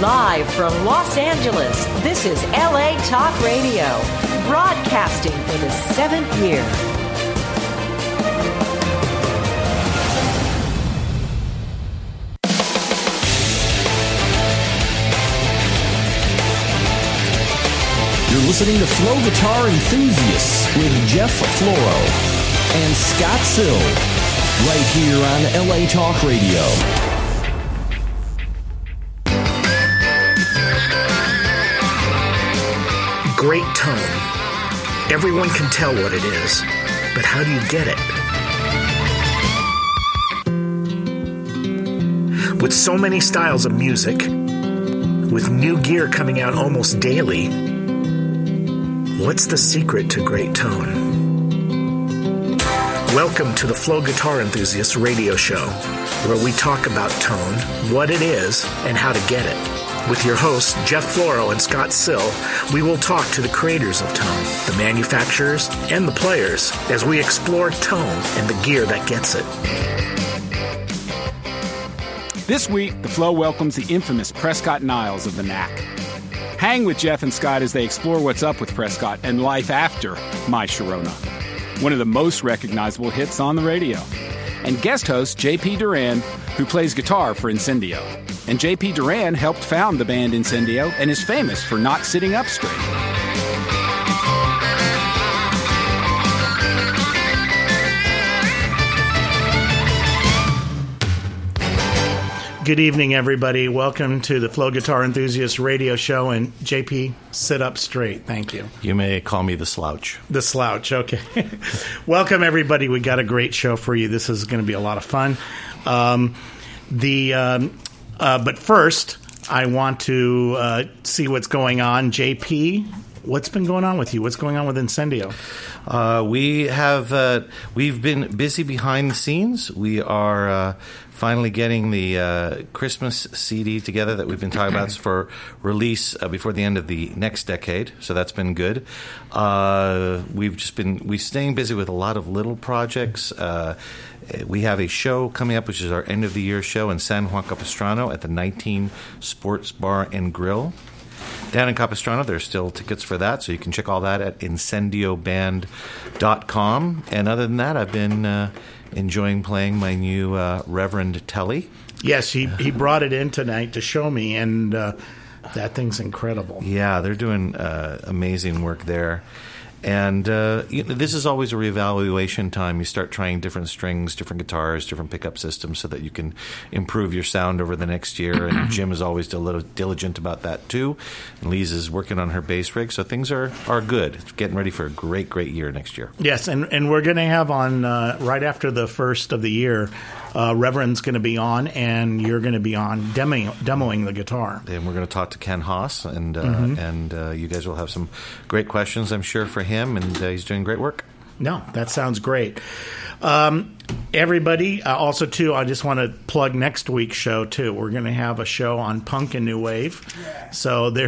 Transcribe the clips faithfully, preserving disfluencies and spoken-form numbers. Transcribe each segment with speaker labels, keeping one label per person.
Speaker 1: Live from Los Angeles, this is L A Talk Radio, broadcasting for the seventh year.
Speaker 2: You're listening to Flow Guitar Enthusiasts with Jeff Floro and Scott Sill, right here on L A Talk Radio.
Speaker 3: Great tone. Everyone can tell what it is, but how do you get it? With so many styles of music, with new gear coming out almost daily, what's the secret to great tone? Welcome to the Flow Guitar Enthusiasts radio show, where we talk about tone, what it is, and how to get it. With your hosts, Jeff Floro and Scott Sill, we will talk to the creators of tone, the manufacturers, and the players as we explore tone and the gear that gets it.
Speaker 4: This week, the Flow welcomes the infamous Prescott Niles of the Knack. Hang with Jeff and Scott as they explore what's up with Prescott and life after My Sharona, one of the most recognizable hits on the radio. And guest host J P Duran, who plays guitar for Incendio. And J P Duran helped found the band Incendio and is famous for not sitting up straight.
Speaker 5: Good evening, everybody. Welcome to the Flow Guitar Enthusiast radio show. And J P, sit up straight. Thank you.
Speaker 6: You may call me the slouch.
Speaker 5: The slouch, okay. Welcome, everybody. We got a great show for you. This is going to be a lot of fun. Um, the um, uh, but first, I want to uh, see what's going on. J P, what's been going on with you? What's going on with Incendio?
Speaker 6: Uh, we have uh, we've been busy behind the scenes. We are uh, finally getting the uh, Christmas C D together that we've been talking about for release uh, before the end of the next decade. So that's been good. Uh, we've just been we're staying busy with a lot of little projects. Uh, we have a show coming up, which is our end of the year show in San Juan Capistrano at the nineteen Sports Bar and Grill. Down in Capistrano, there's still tickets for that, so you can check all that at incendio band dot com. And other than that, I've been uh, enjoying playing my new uh, Reverend Telly.
Speaker 5: Yes, he, he brought it in tonight to show me, and uh, that thing's incredible.
Speaker 6: Yeah, they're doing uh, amazing work there. And uh, you know, this is always a reevaluation time. You start trying different strings, different guitars, different pickup systems so that you can improve your sound over the next year. And Jim is always a little diligent about that, too. And Lise is working on her bass rig. So things are, are good. It's getting ready for a great, great year next year.
Speaker 5: Yes, and, and we're going to have on, uh, right after the first of the year, uh, Reverend's going to be on, and you're going to be on demoing, demoing the guitar.
Speaker 6: And we're going to talk to Ken Haas, and, uh,
Speaker 5: Mm-hmm.
Speaker 6: and uh, you guys will have some great questions, I'm sure, for him. Him, and uh, he's doing great work.
Speaker 5: No, that sounds great. Um, everybody, uh, also, too, I just want to plug next week's show, too. We're going to have a show on punk and new wave. Yeah. So they're...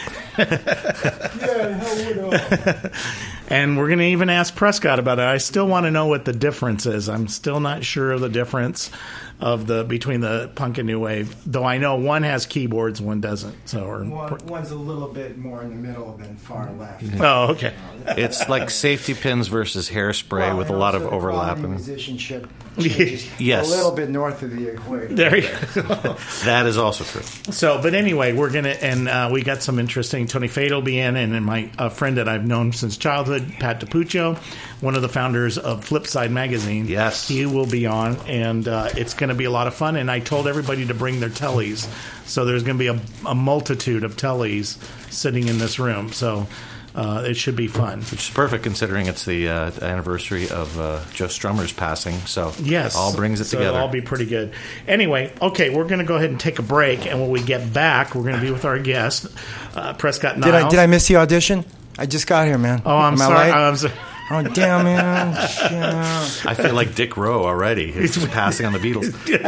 Speaker 5: yeah, hell would And we're going to even ask Prescott about it. I still want to know what the difference is. I'm still not sure of the difference of the between the punk and new wave, though I know one has keyboards, one doesn't. So or,
Speaker 7: one, one's a little bit more in the middle than far left.
Speaker 5: Oh, okay.
Speaker 6: It's like safety pins versus hairspray
Speaker 7: well,
Speaker 6: with a lot of
Speaker 7: the
Speaker 6: overlap.
Speaker 7: Musicianship changes
Speaker 6: yes.
Speaker 7: a little bit north of the equator.
Speaker 5: There you go.
Speaker 6: That is also true.
Speaker 5: So, but anyway, we're gonna and uh, we got some interesting. Tony Fade will be in, and then my a friend that I've known since childhood, Pat DiPuccio, one of the founders of Flipside Magazine.
Speaker 6: Yes,
Speaker 5: he will be on, and uh, it's going to be a lot of fun. And I told everybody to bring their tellies, so there's going to be a, a multitude of tellies sitting in this room. So. Uh, it should be fun.
Speaker 6: Which is perfect considering it's the uh, anniversary of uh, Joe Strummer's passing. So
Speaker 5: yes,
Speaker 6: it all brings it
Speaker 5: so
Speaker 6: together.
Speaker 5: It'll all be pretty good. Anyway, okay, we're going to go ahead and take a break. And when we get back, we're going to be with our guest, uh, Prescott Niles.
Speaker 7: Did I, did I miss the audition? I just got here, man.
Speaker 5: Oh, I'm
Speaker 7: Am
Speaker 5: sorry.
Speaker 7: I
Speaker 5: I'm sorry.
Speaker 7: Oh, damn, man.
Speaker 6: I feel like Dick Rowe already. He's passing on the Beatles.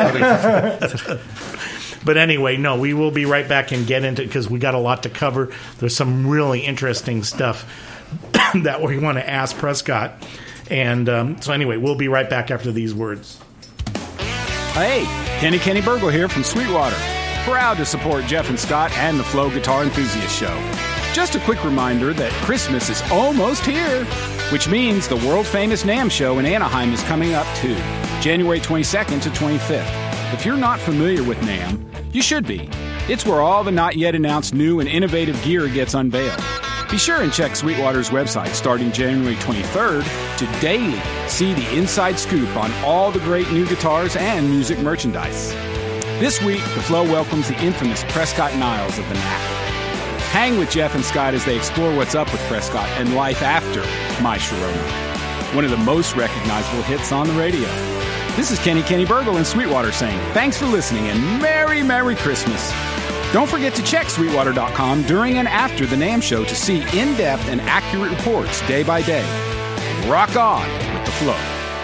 Speaker 5: But anyway, no, we will be right back and get into it because we got a lot to cover. There's some really interesting stuff that we want to ask Prescott. And um, so anyway, we'll be right back after these words.
Speaker 4: Hey, Kenny Kenny Burgle here from Sweetwater. proud to support Jeff and Scott and the Flow Guitar Enthusiast Show. Just a quick reminder that Christmas is almost here, which means the world-famous NAMM show in Anaheim is coming up too, January twenty-second to twenty-fifth. If you're not familiar with NAMM, you should be. It's where all the not yet announced new and innovative gear gets unveiled. Be sure and check Sweetwater's website starting January twenty-third to daily see the inside scoop on all the great new guitars and music merchandise. This week, the Flow welcomes the infamous Prescott Niles of the N A C. Hang with Jeff and Scott as they explore what's up with Prescott and life after My Sharona, one of the most recognizable hits on the radio. This is Kenny Kenny Burgle in Sweetwater saying thanks for listening and Merry, Merry Christmas. Don't forget to check Sweetwater dot com during and after the NAMM show to see in-depth and accurate reports day by day. Rock on with the Flow.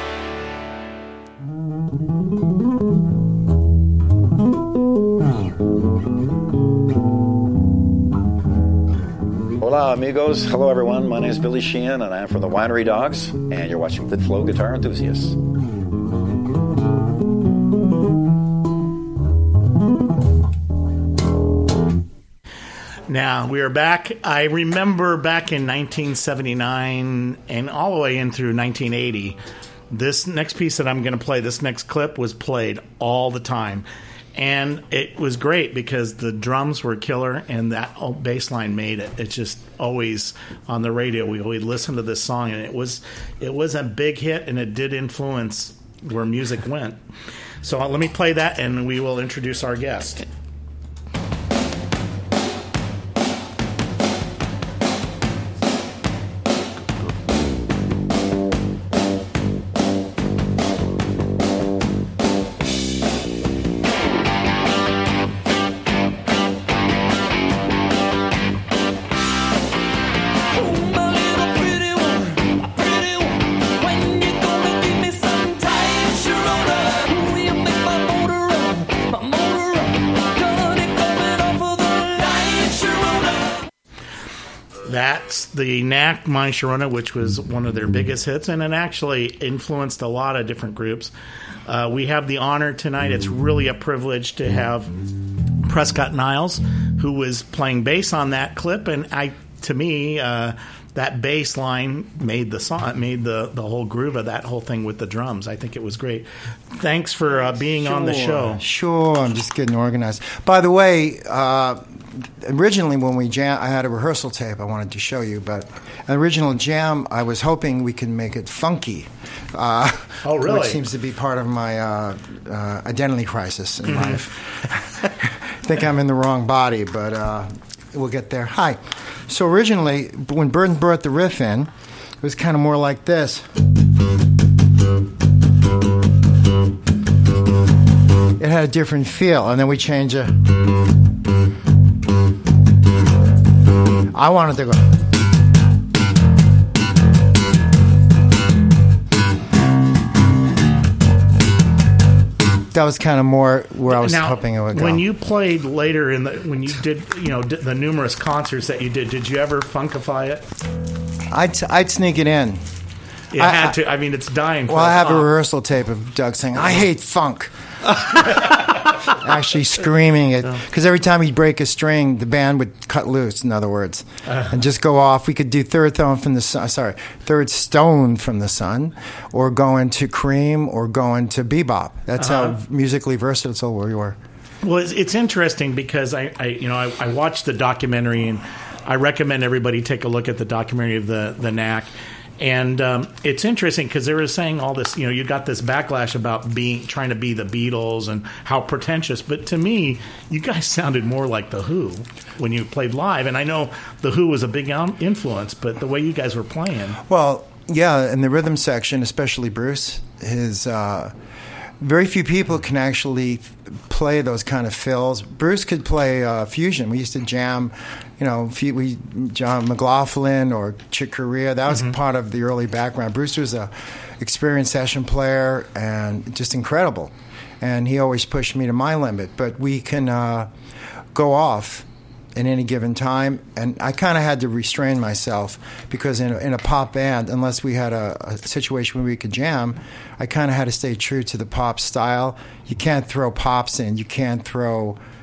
Speaker 8: Hola, amigos. Hello, everyone. My name is Billy Sheehan, and I'm from the Winery Dogs, and you're watching the Flow Guitar Enthusiasts.
Speaker 5: Now, we are back. I remember back in nineteen seventy-nine and all the way in through nineteen eighty, this next piece that I'm going to play, this next clip, was played all the time. And it was great because the drums were killer and that bass line made it. It's just always on the radio. We always listen to this song, and it was it was a big hit, and it did influence where music went. So uh, let me play that, and we will introduce our guest. That's the N A C My Sharona, which was one of their biggest hits, and it actually influenced a lot of different groups. Uh, we have the honor tonight. It's really a privilege to have Prescott Niles, who was playing bass on that clip, and I, to me, uh, that bass line made the song, made the, the whole groove of that whole thing with the drums. I think it was great. Thanks for uh, being
Speaker 9: sure,
Speaker 5: on the show.
Speaker 9: Sure, I'm just getting organized. By the way, uh, originally when we jam, I had a rehearsal tape I wanted to show you, but an original jam, I was hoping we could make it funky. Uh,
Speaker 5: oh, really?
Speaker 9: Which seems to be part of my uh, uh, identity crisis in
Speaker 5: Mm-hmm.
Speaker 9: life. I think I'm in the wrong body, but uh, we'll get there. Hi. So originally, when Burton brought the riff in, it was kind of more like this. It had a different feel, and then we changed it. I wanted to go. That was kind of more where I was
Speaker 5: now,
Speaker 9: hoping it would go.
Speaker 5: When you played later in the, when you did, you know, did the numerous concerts that you did, did you ever funkify it?
Speaker 9: I'd I'd sneak it in.
Speaker 5: You
Speaker 9: I,
Speaker 5: had to. I mean, it's dying. For
Speaker 9: Well,
Speaker 5: a
Speaker 9: I have
Speaker 5: song.
Speaker 9: a rehearsal tape of Doug saying, "I hate funk." Actually screaming it, because every time he'd break a string, the band would cut loose, in other words, uh, and just go off. We could do Third Stone from the Sun, sorry, Third Stone from the Sun, or go into Cream, or go into bebop. That's
Speaker 5: uh-huh.
Speaker 9: how musically versatile we were.
Speaker 5: Well, it's, it's interesting because I, I you know, I, I watched the documentary, and I recommend everybody take a look at the documentary of the the N A C. And um, it's interesting because they were saying all this, you know, you got this backlash about being trying to be the Beatles and how pretentious. But to me, you guys sounded more like The Who when you played live. And I know The Who was a big influence, but the way you guys were playing.
Speaker 9: Well, yeah, in the rhythm section, especially Bruce, his uh, very few people can actually play those kind of fills. Bruce could play uh, fusion. We used to jam, you know, we John McLaughlin or Chick Corea. That was mm-hmm. part of the early background. Bruce was a experienced session player and just incredible. And he always pushed me to my limit. But we can uh, go off in any given time, and I kind of had to restrain myself because in a, in a pop band, unless we had a, a situation where we could jam, I kind of had to stay true to the pop style. You can't throw pops in. You can't throw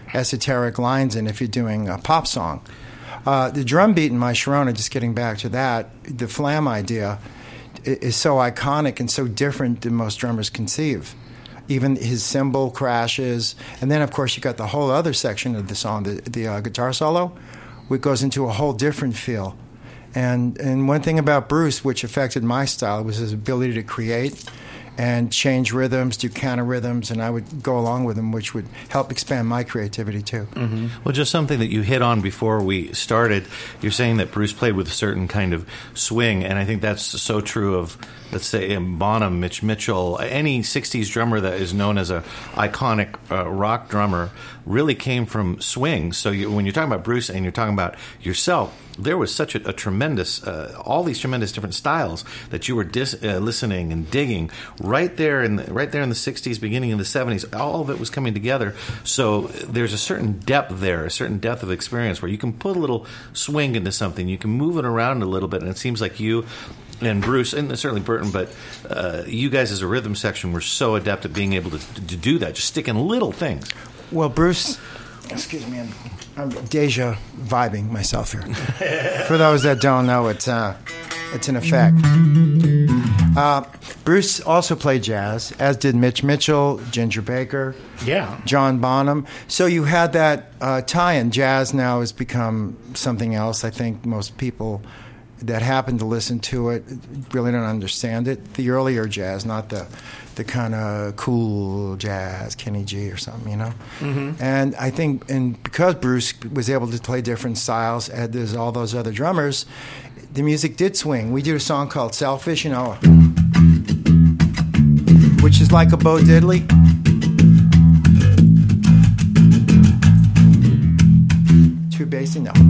Speaker 9: esoteric lines in if you're doing a pop song. Uh, the drum beat in My Sharona, just getting back to that, the flam idea is so iconic and so different than most drummers conceive. Even his cymbal crashes, and then of course you got the whole other section of the song, the, the uh, guitar solo, which goes into a whole different feel. And and one thing about Bruce, which affected my style, was his ability to create and change rhythms, do counter rhythms, and I would go along with him, which would help expand my creativity too.
Speaker 6: Mm-hmm. Well, just something that you hit on before we started, you're saying that Bruce played with a certain kind of swing, and I think that's so true of, let's say, Bonham, Mitch Mitchell, any sixties drummer that is known as a iconic uh, rock drummer really came from swing. So you, when you're talking about Bruce and you're talking about yourself, there was such a, a tremendous, uh, all these tremendous different styles that you were dis, uh, listening and digging right there in the, right there in the sixties, beginning of the seventies. All of it was coming together. So there's a certain depth there, a certain depth of experience where you can put a little swing into something, you can move it around a little bit, and it seems like you and Bruce, and certainly Burton, but uh, you guys as a rhythm section were so adept at being able to, to do that, just sticking little things.
Speaker 9: Well, Bruce, excuse me, I'm, I'm deja vibing myself here. For those that don't know, it's uh, it's an effect. Uh, Bruce also played jazz, as did Mitch Mitchell, Ginger Baker,
Speaker 5: yeah,
Speaker 9: John Bonham. So you had that uh, tie-in. Jazz now has become something else. I think most people that happen to listen to it really don't understand it. The earlier jazz, not the the kind of cool jazz, Kenny G or something, you know.
Speaker 5: Mm-hmm.
Speaker 9: And I think, and because Bruce was able to play different styles, and there's all those other drummers, the music did swing. We did a song called "Selfish," you know, which is like a Bo Diddley. Too bassy, no.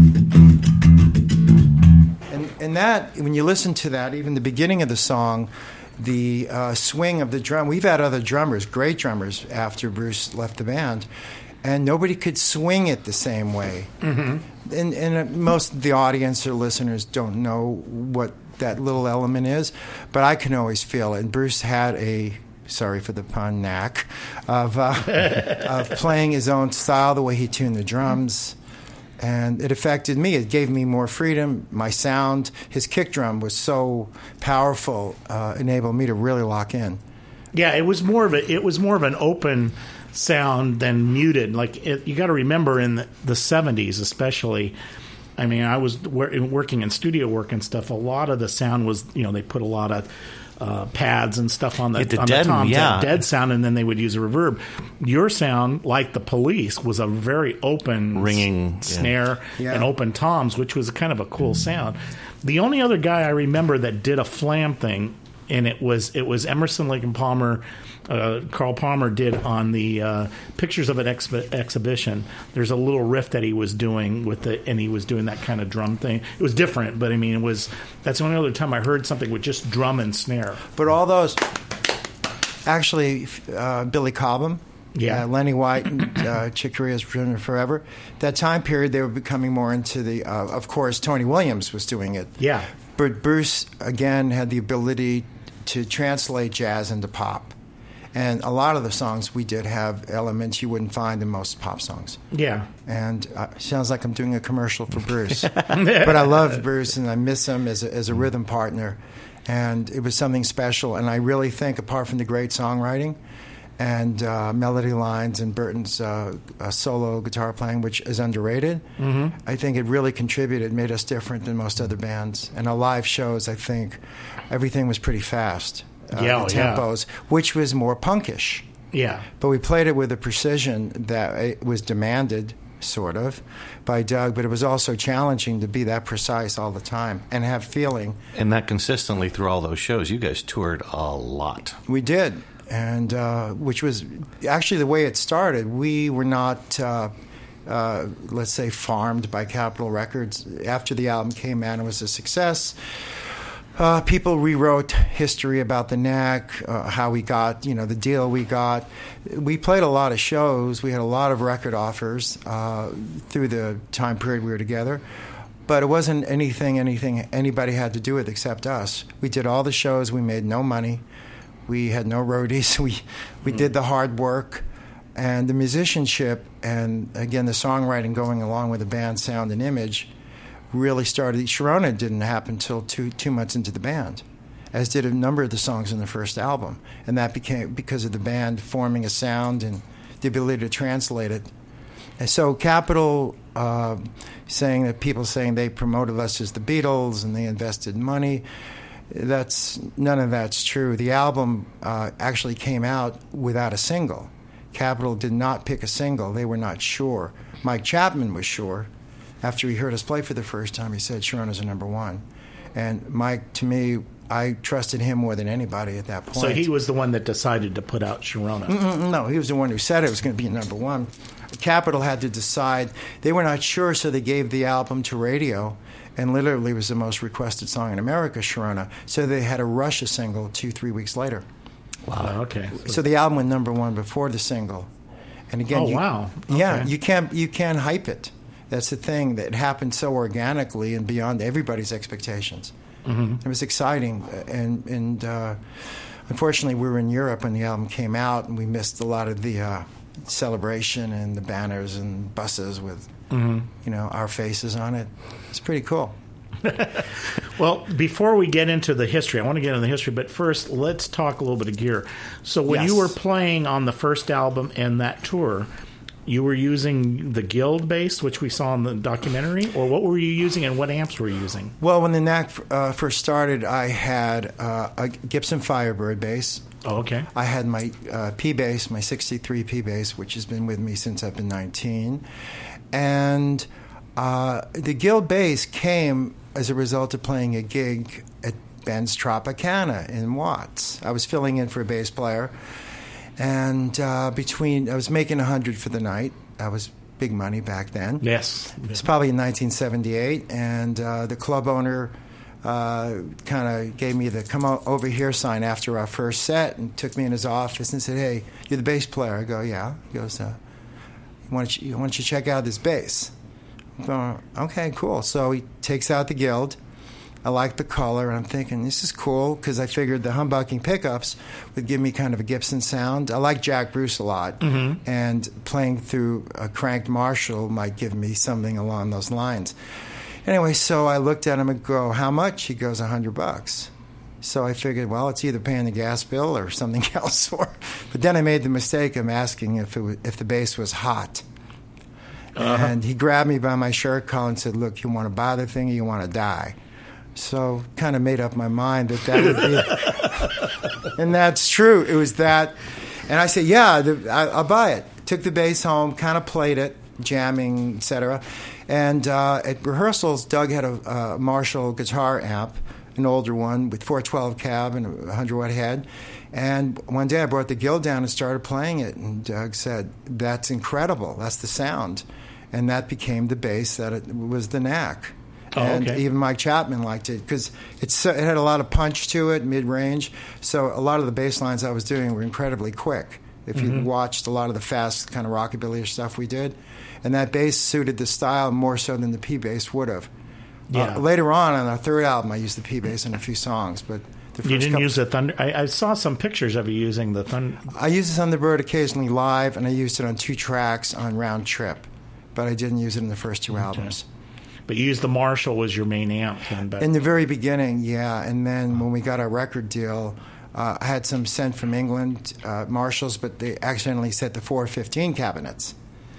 Speaker 9: And that, when you listen to that, even the beginning of the song, the uh, swing of the drum, we've had other drummers, great drummers, after Bruce left the band, and nobody could swing it the same way.
Speaker 5: Mm-hmm.
Speaker 9: And, and uh, most of the audience or listeners don't know what that little element is, but I can always feel it. And Bruce had a, sorry for the pun, knack of, uh, of playing his own style, the way he tuned the drums. And it affected me. It gave me more freedom. My sound, his kick drum was so powerful, uh, enabled me to really lock in.
Speaker 5: Yeah, it was more of a it was more of an open sound than muted. Like it, you got to remember in the, the seventies, especially. I mean, I was wor- working in studio work and stuff. A lot of the sound was, you know, they put a lot of uh, pads and stuff on the,
Speaker 6: the
Speaker 5: on
Speaker 6: dead,
Speaker 5: the toms,
Speaker 6: yeah.
Speaker 5: that dead sound, and then they would use a reverb. Your sound, like the Police, was a very open
Speaker 6: ringing
Speaker 5: s- snare
Speaker 9: yeah.
Speaker 5: and open toms, which was kind of a cool sound. The only other guy I remember that did a flam thing, and it was it was Emerson, Lake and Palmer. Uh, Carl Palmer did on the uh, Pictures of an Exp- Exhibition. There's a little riff that he was doing with the, and he was doing that kind of drum thing. It was different, but I mean, it was. That's the only other time I heard something with just drum and snare.
Speaker 9: But all those, actually, uh, Billy Cobham,
Speaker 5: yeah,
Speaker 9: uh, Lenny White, and, uh, Chick Corea's Prisoner Forever. That time period, they were becoming more into the. Uh, of course, Tony Williams was doing it.
Speaker 5: Yeah,
Speaker 9: but Bruce again had the ability to translate jazz into pop. And a lot of the songs we did have elements you wouldn't find in most pop songs.
Speaker 5: Yeah.
Speaker 9: And uh, sounds like I'm doing a commercial for Bruce. But I love Bruce, and I miss him as a, as a rhythm partner. And it was something special. And I really think, apart from the great songwriting and uh, melody lines and Burton's uh, uh, solo guitar playing, which is underrated,
Speaker 5: mm-hmm.
Speaker 9: I think it really contributed, made us different than most other bands. And our live shows, I think, everything was pretty fast. Uh,
Speaker 5: yeah,
Speaker 9: the tempos,
Speaker 5: yeah.
Speaker 9: which was more punkish.
Speaker 5: Yeah.
Speaker 9: But we played it with a precision that it was demanded, sort of, by Doug, but it was also challenging to be that precise all the time and have feeling.
Speaker 6: And that consistently through all those shows. You guys toured a lot.
Speaker 9: We did, and uh, which was actually the way it started. We were not... Uh, Uh, let's say, farmed by Capitol Records. After the album came out, it was a success. Uh, people rewrote history about the Knack, uh, how we got, you know, the deal we got. We played a lot of shows. We had a lot of record offers uh, through the time period we were together. But it wasn't anything, anything anybody had to do with except us. We did all the shows. We made no money. We had no roadies. We we mm. did the hard work. and the musicianship, and again the songwriting going along with the band sound and image, really started. Sharona didn't happen until two two months into the band, as did a number of the songs in the first album, and that became because of the band forming a sound and the ability to translate it. And so Capitol uh, saying that people saying they promoted us as the Beatles and they invested money, that's none of that's true. The album uh, actually came out without a single. Capitol did not pick a single. They were not sure. Mike Chapman was sure. After he heard us play for the first time, he said, Sharona's a number one. And Mike, to me, I trusted him more than anybody at that point.
Speaker 5: So he was the one that decided to put out Sharona.
Speaker 9: Mm-mm, no, he was the one who said it was going to be number one. Capitol had to decide. They were not sure, so they gave the album to radio, and literally was the most requested song in America, Sharona. So they had to rush a single two, three weeks later.
Speaker 5: Wow, okay.
Speaker 9: So the album went number one before the single. And again,
Speaker 5: oh,
Speaker 9: you,
Speaker 5: wow. Okay.
Speaker 9: Yeah, you can't, you can't hype it. That's the thing, that happened so organically and beyond everybody's expectations. Mm-hmm. It was exciting, and and uh, unfortunately, we were in Europe when the album came out, and we missed a lot of the uh, celebration and the banners and buses with, mm-hmm. you know, our faces on it. It's pretty cool.
Speaker 5: Well, before we get into the history, I want to get into the history, but first, let's talk a little bit of gear. So when
Speaker 9: Yes.
Speaker 5: you were playing on the first album and that tour, you were using the Guild bass, which we saw in the documentary, or what were you using and what amps were you using?
Speaker 9: Well, when the N A C uh, first started, I had uh, a Gibson Firebird bass.
Speaker 5: Oh, okay.
Speaker 9: I had my uh, P bass, my sixty-three P bass, which has been with me since I've been nineteen. And uh, the Guild bass came as a result of playing a gig at Ben's Tropicana in Watts. I was filling in for a bass player. And uh, between, I was making a hundred for the night. That was big money back then.
Speaker 5: Yes.
Speaker 9: It's probably in nineteen seventy-eight. And uh, the club owner uh, kind of gave me the come o- over here sign after our first set and took me in his office and said, hey, you're the bass player. I go, yeah. He goes, uh, why, don't you, why don't you check out this bass? I'm going, okay, cool. So he takes out the Guild. I like the color, and I'm thinking, this is cool, because I figured the humbucking pickups would give me kind of a Gibson sound. I like Jack Bruce a lot, mm-hmm. and playing through a cranked Marshall might give me something along those lines. Anyway, so I looked at him and go, how much? He goes, a hundred bucks. So I figured, well, it's either paying the gas bill or something else. Or, but then I made the mistake of asking if it was, if the bass was hot. Uh-huh. And he grabbed me by my shirt collar and said, look, you want to buy the thing or you want to die? So kind of made up my mind that that would be, and that's true. It was that, and I said, yeah, the, I, I'll buy it. Took the bass home, kind of played it, jamming, et cetera. And uh, at rehearsals, Doug had a, a Marshall guitar amp, an older one with four twelve cab and a one hundred watt head. And one day I brought the Guild down and started playing it, and Doug said, that's incredible. That's the sound. And that became the bass that it was the N A C.
Speaker 5: Oh,
Speaker 9: and
Speaker 5: okay.
Speaker 9: even Mike Chapman liked it because it had a lot of punch to it, mid-range. So a lot of the bass lines I was doing were incredibly quick. If mm-hmm. you watched a lot of the fast kind of rockabilly stuff we did. And that bass suited the style more so than the P bass would have.
Speaker 5: Yeah.
Speaker 9: Uh, later on, on our third album, I used the P bass in a few songs. But the first
Speaker 5: you didn't
Speaker 9: couple,
Speaker 5: use the Thunder. I, I saw some pictures of you using the Thunder.
Speaker 9: I used the Thunderbird occasionally live, and I used it on two tracks on Round Trip. But I didn't use it in the first two okay. albums.
Speaker 5: But you used the Marshall was your main amp. Then,
Speaker 9: in the very beginning, yeah. And then when we got our record deal, uh, I had some sent from England, uh, Marshalls, but they accidentally set the four fifteen cabinets.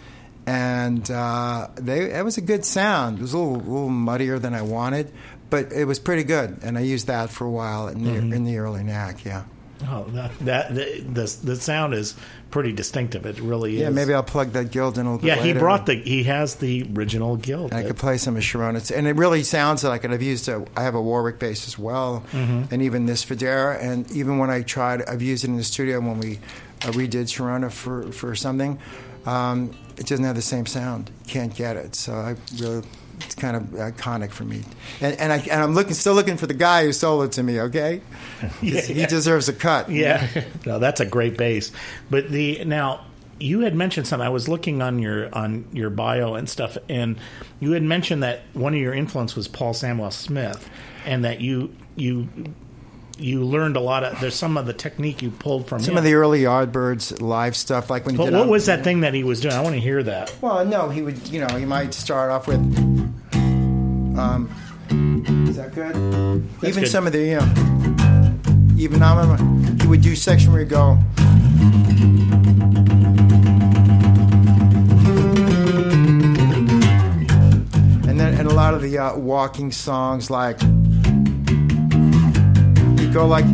Speaker 9: And uh, they it was a good sound. It was a little, little muddier than I wanted, but it was pretty good. And I used that for a while in the, mm-hmm. in the early N A C, yeah.
Speaker 5: Oh, that, that the, the the sound is pretty distinctive. It really is.
Speaker 9: Yeah, maybe I'll plug that Guild in a little
Speaker 5: yeah,
Speaker 9: bit
Speaker 5: he
Speaker 9: later.
Speaker 5: brought the he has the original Guild.
Speaker 9: And I could play some of Sharona, and it really sounds like it. I've used a I have a Warwick bass as well, mm-hmm. and even this Federa, and even when I tried, I've used it in the studio when we uh, redid Sharona for for something. Um, it doesn't have the same sound. You can't get it. So I really. It's kind of iconic for me, and and, I, and I'm looking, still looking for the guy who sold it to me. Okay,
Speaker 5: yeah,
Speaker 9: he deserves a cut.
Speaker 5: Yeah, no, that's a great bass. But the now you had mentioned something. I was looking on your on your bio and stuff, and you had mentioned that one of your influence was Paul Samuel Smith, and that you you you learned a lot of. There's some of the technique you pulled from
Speaker 9: Some
Speaker 5: him.
Speaker 9: of the early Yardbirds live stuff, like when he
Speaker 5: But
Speaker 9: did.
Speaker 5: what
Speaker 9: on-
Speaker 5: was that thing that he was doing? I want to hear that.
Speaker 9: Well, no, he would. You know, he might start off with. Um, is that good?
Speaker 5: That's
Speaker 9: even
Speaker 5: good.
Speaker 9: some of the, you know, even I remember he would do section where he'd go. And then, and a lot of the uh, walking songs, like he'd go like.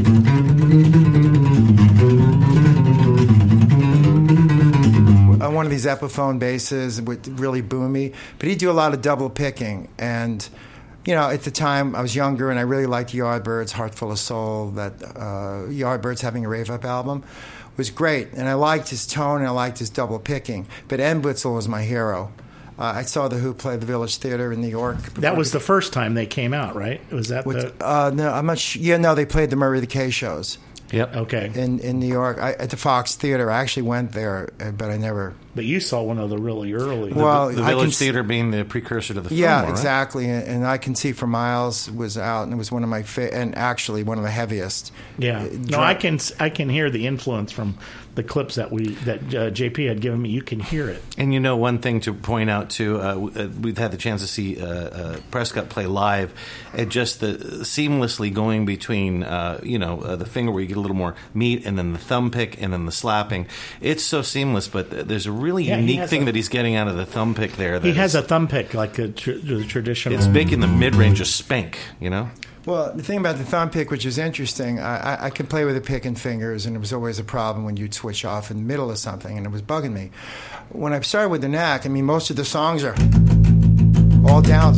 Speaker 9: On one of these Epiphone basses with really boomy, but he'd do a lot of double picking. And, you know, at the time I was younger and I really liked Yardbirds, Heart Full of Soul, that uh, Yardbirds Having a Rave Up album was great. And I liked his tone and I liked his double picking. But Entwistle was my hero. Uh, I saw The Who play the Village Theater in New York.
Speaker 5: That was the first time they came out, right? Was that
Speaker 9: With,
Speaker 5: the...
Speaker 9: uh, no, I'm not sure. Yeah, no, they played the Murray the K shows.
Speaker 6: Yep.
Speaker 5: Okay.
Speaker 9: In in New York, I, at the Fox Theater. I actually went there, uh, but I never.
Speaker 5: But you saw one of the really early...
Speaker 9: Well,
Speaker 6: The
Speaker 9: I
Speaker 6: Village
Speaker 9: can s-
Speaker 6: Theater being the precursor to the film,
Speaker 9: Yeah,
Speaker 6: right?
Speaker 9: exactly. And, and I Can See for Miles was out, and it was one of my fa- and actually one of the heaviest.
Speaker 5: Yeah.
Speaker 9: Uh,
Speaker 5: No,
Speaker 9: drum-
Speaker 5: I can I can hear the influence from the clips that we that uh, J P had given me. You can hear it.
Speaker 6: And you know, one thing to point out too, uh, w- uh, we've had the chance to see uh, uh, Prescott play live, and just the seamlessly going between, uh, you know, uh, the finger where you get a little more meat, and then the thumb pick, and then the slapping. It's so seamless, but th- there's a really
Speaker 5: Yeah, he
Speaker 6: unique
Speaker 5: has
Speaker 6: thing
Speaker 5: a-
Speaker 6: that he's getting out of the thumb pick there.
Speaker 5: He
Speaker 6: that
Speaker 5: has
Speaker 6: is-
Speaker 5: a thumb pick like a tr- the traditional...
Speaker 6: It's big in the mid range of spank, you know.
Speaker 9: Well, the thing about the thumb pick, which is interesting, I, I, I could play with the pick and fingers, and it was always a problem when you'd switch off in the middle of something, and it was bugging me. When I started with the knack, I mean, most of the songs are all downs.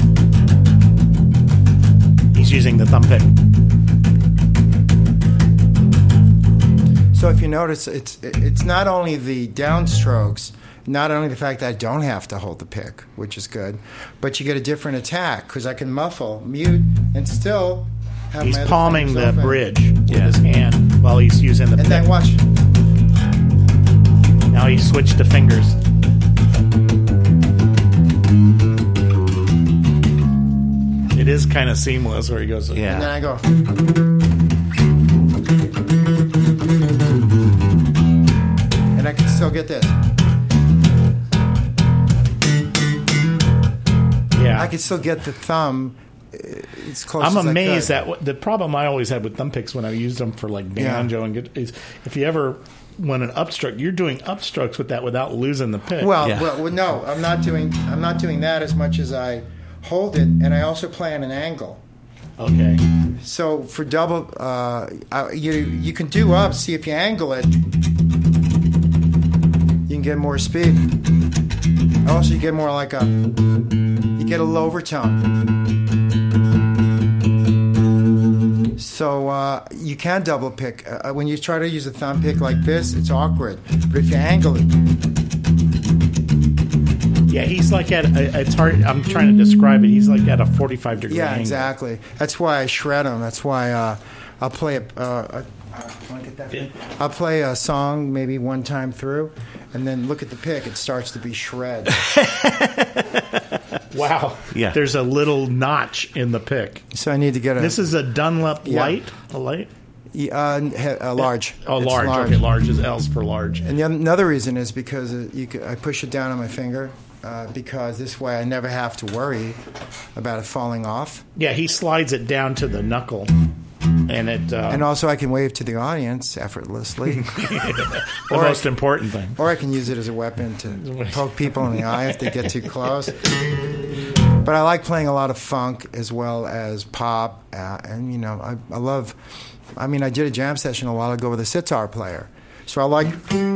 Speaker 5: He's using the thumb pick.
Speaker 9: So if you notice, it's it's not only the downstrokes, not only the fact that I don't have to hold the pick, which is good, but you get a different attack because I can muffle, mute, and still have
Speaker 5: He's
Speaker 9: my other
Speaker 5: palming
Speaker 9: fingers
Speaker 5: the
Speaker 9: open.
Speaker 5: bridge with his hand while he's using the
Speaker 9: And
Speaker 5: pick.
Speaker 9: then watch.
Speaker 5: Now he switched to fingers. It is kind of seamless where he goes...
Speaker 9: And then
Speaker 6: Yeah.
Speaker 9: I go. And I can still get this.
Speaker 5: Yeah.
Speaker 9: I can still get the thumb uh, as close
Speaker 5: I'm
Speaker 9: as I
Speaker 5: amazed
Speaker 9: could.
Speaker 5: at what, the problem I always had with thumb picks when I used them for like banjo and get, is if you ever want an upstroke, you're doing upstrokes with that without losing the pick.
Speaker 9: Well,
Speaker 6: Yeah.
Speaker 9: well, well, no, I'm not doing. I'm not doing that as much as I hold it, and I also play on an angle.
Speaker 5: okay.
Speaker 9: So for double, uh, uh, you you can do up. See if you angle it, you can get more speed. Also, you get more like a. You get a low overtone. So uh, you can double pick. Uh, when you try to use a thumb pick like this, it's awkward. But if you angle it,
Speaker 5: Yeah, he's like at a, it's hard. I'm trying to describe it. He's like at a forty-five degree
Speaker 9: yeah,
Speaker 5: angle.
Speaker 9: exactly. That's why I shred them. That's why uh, I'll play a. Uh, uh, wanna get that thing? I'll play a song maybe one time through, and then look at the pick. It starts to be shred.
Speaker 5: Wow.
Speaker 6: Yeah.
Speaker 5: There's a little notch in the pick.
Speaker 9: So I need to get a.
Speaker 5: This is a Dunlop
Speaker 9: Yeah.
Speaker 5: light. A light.
Speaker 9: uh, he- uh, large.
Speaker 5: Oh,
Speaker 9: It's
Speaker 5: large. Okay, large is L's for large.
Speaker 9: And the oth- another reason is because uh, you c I push it down on my finger uh, because this way I never have to worry about it falling off.
Speaker 5: Yeah, he slides it down to the knuckle, and it. Uh,
Speaker 9: And also I can wave to the audience effortlessly.
Speaker 5: the
Speaker 9: or
Speaker 5: most
Speaker 9: I,
Speaker 5: important thing.
Speaker 9: or I can use it as a weapon to poke people in the eye if they get too close. But I like playing a lot of funk as well as pop. Uh, and, you know, I, I love... I mean, I did a jam session a while ago with a sitar player. So I like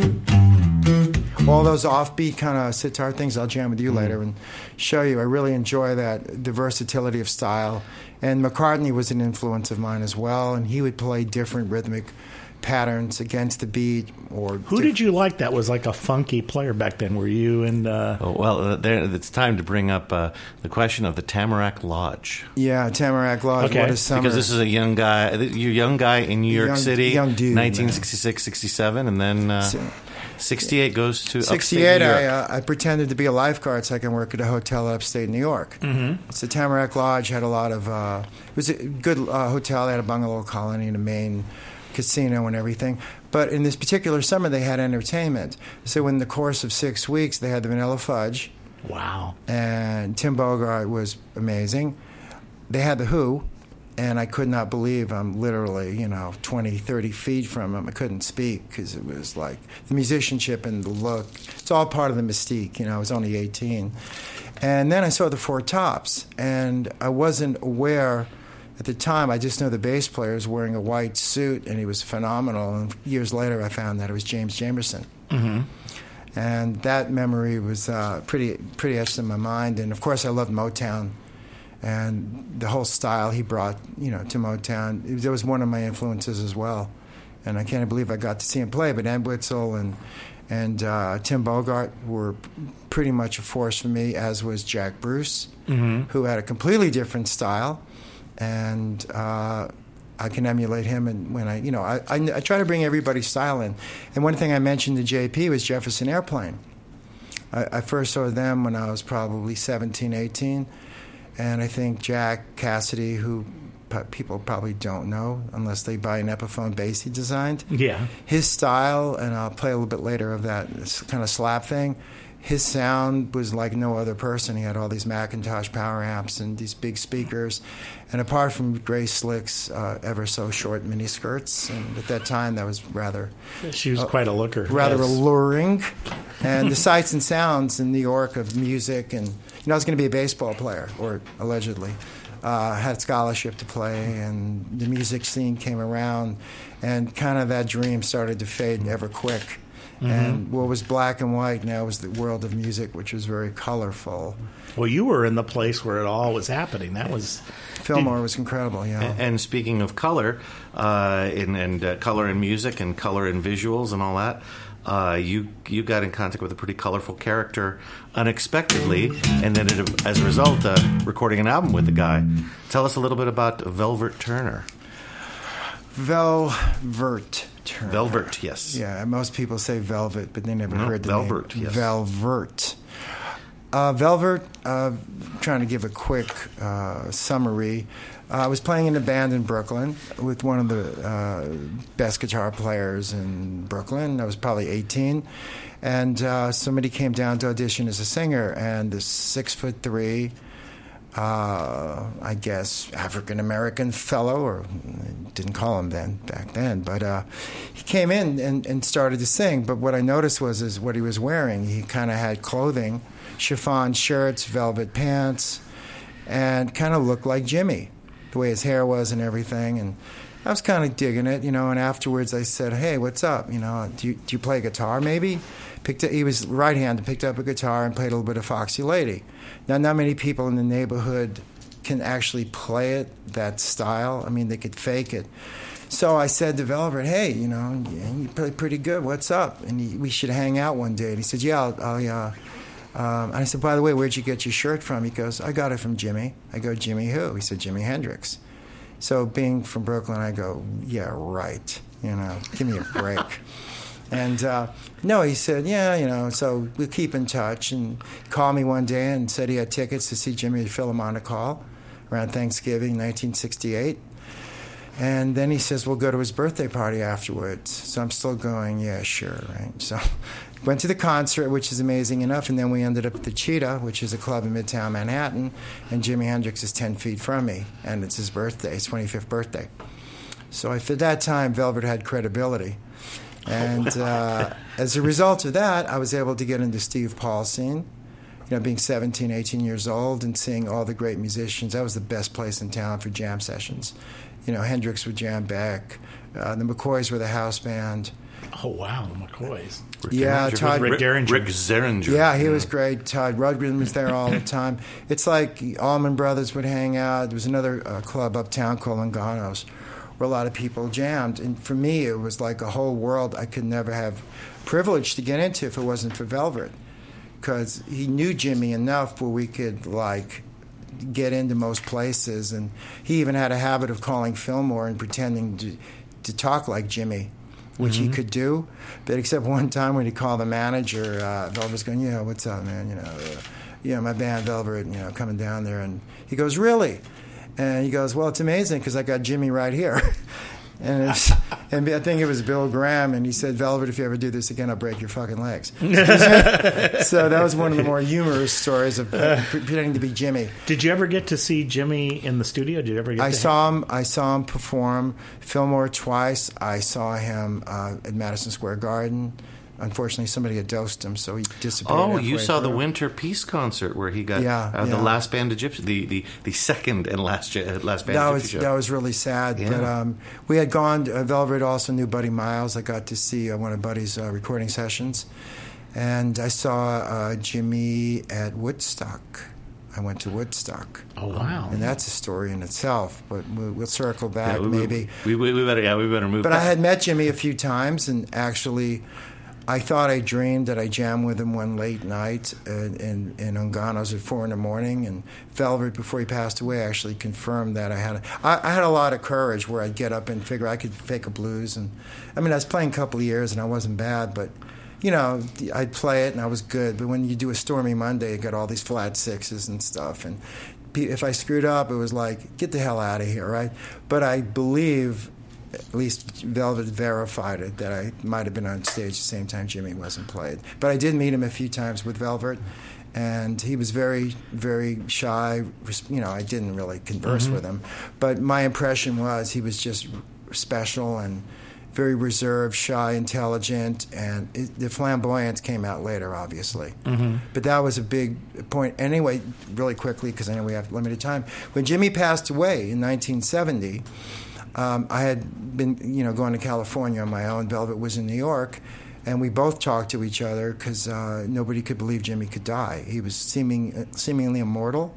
Speaker 9: all those offbeat kind of sitar things. I'll jam with you later and show you. I really enjoy that, the versatility of style. And McCartney was an influence of mine as well, and he would play different rhythmic patterns against the beat. Or
Speaker 5: Who did you like that was like a funky player back then? Were you and... Uh,
Speaker 6: Oh, well, uh, there, it's time to bring up uh, the question of the Tamarack Lodge.
Speaker 9: Yeah, Tamarack Lodge.
Speaker 5: Okay.
Speaker 9: What is summer?
Speaker 6: Because this is a young guy, you're a young guy in New York
Speaker 9: Young-
Speaker 6: City,
Speaker 9: young dude,
Speaker 6: nineteen sixty-six, sixty-seven, and then uh,
Speaker 9: So,
Speaker 6: sixty-eight goes to
Speaker 9: sixty-eight,
Speaker 6: upstate New
Speaker 9: I,
Speaker 6: York.
Speaker 9: uh, I pretended to be a lifeguard so I can work at a hotel upstate New York.
Speaker 5: Mm-hmm.
Speaker 9: It's the Tamarack Lodge, had a lot of, uh, it was a good uh, hotel. They had a bungalow colony and a main casino and everything. But in this particular summer, they had entertainment. So in the course of six weeks, they had the Vanilla Fudge.
Speaker 5: Wow.
Speaker 9: And Tim Bogart was amazing. They had The Who. And I could not believe I'm literally, you know, twenty, thirty feet from him. I couldn't speak because it was like the musicianship and the look. It's all part of the mystique. You know, I was only eighteen. And then I saw the Four Tops. And I wasn't aware at the time. I just know the bass player was wearing a white suit, and he was phenomenal. And years later, I found that it was James Jamerson.
Speaker 5: Mm-hmm.
Speaker 9: And that memory was uh, pretty, pretty etched in my mind. And, of course, I loved Motown. And the whole style he brought, you know, to Motown, it, that was one of my influences as well. And I can't believe I got to see him play. But Entwistle and and uh, Tim Bogart were pretty much a force for me, as was Jack Bruce,
Speaker 5: mm-hmm.
Speaker 9: who had a completely different style. And uh, I can emulate him. And when I, you know, I, I, I try to bring everybody's style in. And one thing I mentioned to J P was Jefferson Airplane. I, I first saw them when I was probably seventeen, eighteen. And I think Jack Cassidy, who p- people probably don't know unless they buy an Epiphone bass he designed.
Speaker 5: Yeah.
Speaker 9: His style, and I'll play a little bit later of that kind of slap thing, his sound was like no other person. He had all these Macintosh power amps and these big speakers. And apart from Grace Slick's uh, ever so short mini skirts, and at that time that was rather...
Speaker 5: She was
Speaker 9: uh,
Speaker 5: quite a looker.
Speaker 9: Rather
Speaker 5: yes.
Speaker 9: alluring. And the sights and sounds in New York of music, and, you know, I was going to be a baseball player, or allegedly. Uh, had scholarship to play, and the music scene came around, and kind of that dream started to fade ever quick. Mm-hmm. And what was black and white now was the world of music, which was very colorful.
Speaker 5: Well, you were in the place where it all was happening. That was...
Speaker 9: Fillmore Did, was incredible, yeah.
Speaker 6: And, and speaking of color, uh, and, and uh, color in music and color in visuals and all that, uh, you you got in contact with a pretty colorful character unexpectedly, and then it, as a result, uh, recording an album with the guy. Tell us a little bit about Velvet Turner.
Speaker 9: Velvet Turner.
Speaker 6: Velvet, yes.
Speaker 9: Yeah, most people say Velvet, but they never
Speaker 6: no,
Speaker 9: heard the
Speaker 6: Velvet,
Speaker 9: name.
Speaker 6: Yes.
Speaker 9: Velvet. Uh, Velvet, uh, trying to give a quick uh, summary. Uh, I was playing in a band in Brooklyn with one of the uh, best guitar players in Brooklyn. I was probably eighteen. And uh, somebody came down to audition as a singer, and this six foot three, uh, I guess, African-American fellow, or didn't call him then back then, but uh, he came in and, and started to sing. But what I noticed was is what he was wearing. He kind of had clothing, chiffon shirts, velvet pants, and kind of looked like Jimmy, the way his hair was and everything. And I was kind of digging it, you know. And afterwards, I said, "Hey, what's up? You know, do you, do you play guitar? Maybe?" Picked up, he was right-handed, picked up a guitar and played a little bit of Foxy Lady. Now, not many people in the neighborhood can actually play it, that style. I mean, they could fake it. So I said to Velvet, "Hey, you know, you play pretty good. What's up? And he, we should hang out one day." And he said, "Yeah, I'll." I'll uh, um, and I said, "By the way, where'd you get your shirt from?" He goes, "I got it from Jimmy." I go, "Jimmy who?" He said, "Jimi Hendrix." So being from Brooklyn, I go, "Yeah, right. You know, give me a break." And uh, no, he said, "Yeah, you know." So we keep in touch, and he called me one day and said he had tickets to see Jimmy at Philharmonic Hall around Thanksgiving, nineteen sixty-eight. And then he says, "We'll go to his birthday party afterwards." So I'm still going, "Yeah, sure, right." So went to the concert, which is amazing enough, and then we ended up at the Cheetah, which is a club in Midtown Manhattan, and Jimi Hendrix is ten feet from me, and it's his birthday, his twenty-fifth birthday. So I, for that time, Velvet had credibility. And uh, as a result of that, I was able to get into Steve Paul's scene, you know, being seventeen, eighteen years old and seeing all the great musicians. That was the best place in town for jam sessions. You know, Hendrix would jam back. Uh, the McCoys were the house band.
Speaker 5: Oh, wow, the McCoys.
Speaker 6: Rick
Speaker 9: yeah,
Speaker 6: Derringer.
Speaker 9: Todd.
Speaker 5: Rick Derringer.
Speaker 6: Rick Zeringer.
Speaker 9: Yeah, he was great. Todd Rundgren was there all the time. It's like Allman Brothers would hang out. There was another uh, club uptown called Longano's, where a lot of people jammed. And for me, it was like a whole world I could never have privilege to get into if it wasn't for Velvet. Because he knew Jimmy enough where we could, like, get into most places. And he even had a habit of calling Fillmore and pretending to, to talk like Jimmy. which
Speaker 5: Mm-hmm.
Speaker 9: he could do. But except one time when he called the manager, uh, Velvet's going, yeah, what's up, man? You know, uh, yeah, my band Velvet, you know, coming down there. And he goes, really? And he goes, well, it's amazing because I got Jimmy right here. And, it's, and I think it was Bill Graham, and he said, Velvet, if you ever do this again, I'll break your fucking legs. So that was one of the more humorous stories of uh, pretending to be Jimmy.
Speaker 5: Did you ever get to see Jimmy in the studio? Did you ever get
Speaker 9: I
Speaker 5: to
Speaker 9: saw him. I saw him perform Fillmore twice. I saw him uh, at Madison Square Garden. Unfortunately, somebody had dosed him, so he disappeared.
Speaker 6: Oh, you
Speaker 9: halfway
Speaker 6: saw the
Speaker 9: through.
Speaker 6: Winter Peace concert where he got
Speaker 9: Yeah,
Speaker 6: uh, the
Speaker 9: yeah.
Speaker 6: last band of Gypsy, the, the, the second and last uh, last band
Speaker 9: That
Speaker 6: of
Speaker 9: was
Speaker 6: Gypsy show.
Speaker 9: that was really sad.
Speaker 6: Yeah.
Speaker 9: But um, we had gone. Uh, Velvet also knew Buddy Miles. I got to see uh, one of Buddy's uh, recording sessions, and I saw uh, Jimmy at Woodstock. I went to Woodstock.
Speaker 5: Oh, wow.
Speaker 9: And that's a story in itself. But we'll, we'll circle back
Speaker 6: Yeah, we,
Speaker 9: maybe.
Speaker 6: We, we, we better yeah we better move.
Speaker 9: But
Speaker 6: back.
Speaker 9: I had met Jimmy a few times, and actually, I thought I dreamed that I jammed with him one late night in, in, in Ungano's at four in the morning. And Velvet, before he passed away, actually confirmed that I had a, I, I had a lot of courage where I'd get up and figure I could fake a blues. And I mean, I was playing a couple of years, and I wasn't bad, but you know, I'd play it and I was good. But when you do a Stormy Monday, you got all these flat sixes and stuff. And if I screwed up, it was like, get the hell out of here, right? But I believe, at least Velvet verified it, that I might have been on stage at the same time Jimmy wasn't played. But I did meet him a few times with Velvet, and he was very, very shy. You know, I didn't really converse
Speaker 5: Mm-hmm.
Speaker 9: with him. But my impression was he was just special and very reserved, shy, intelligent, and it, the flamboyance came out later, obviously.
Speaker 5: Mm-hmm.
Speaker 9: But that was a big point. Anyway, really quickly, because I know we have limited time. When Jimmy passed away in nineteen seventy, um, I had been, you know, going to California on my own. Velvet was in New York, and we both talked to each other because uh, nobody could believe Jimmy could die. He was seeming seemingly immortal.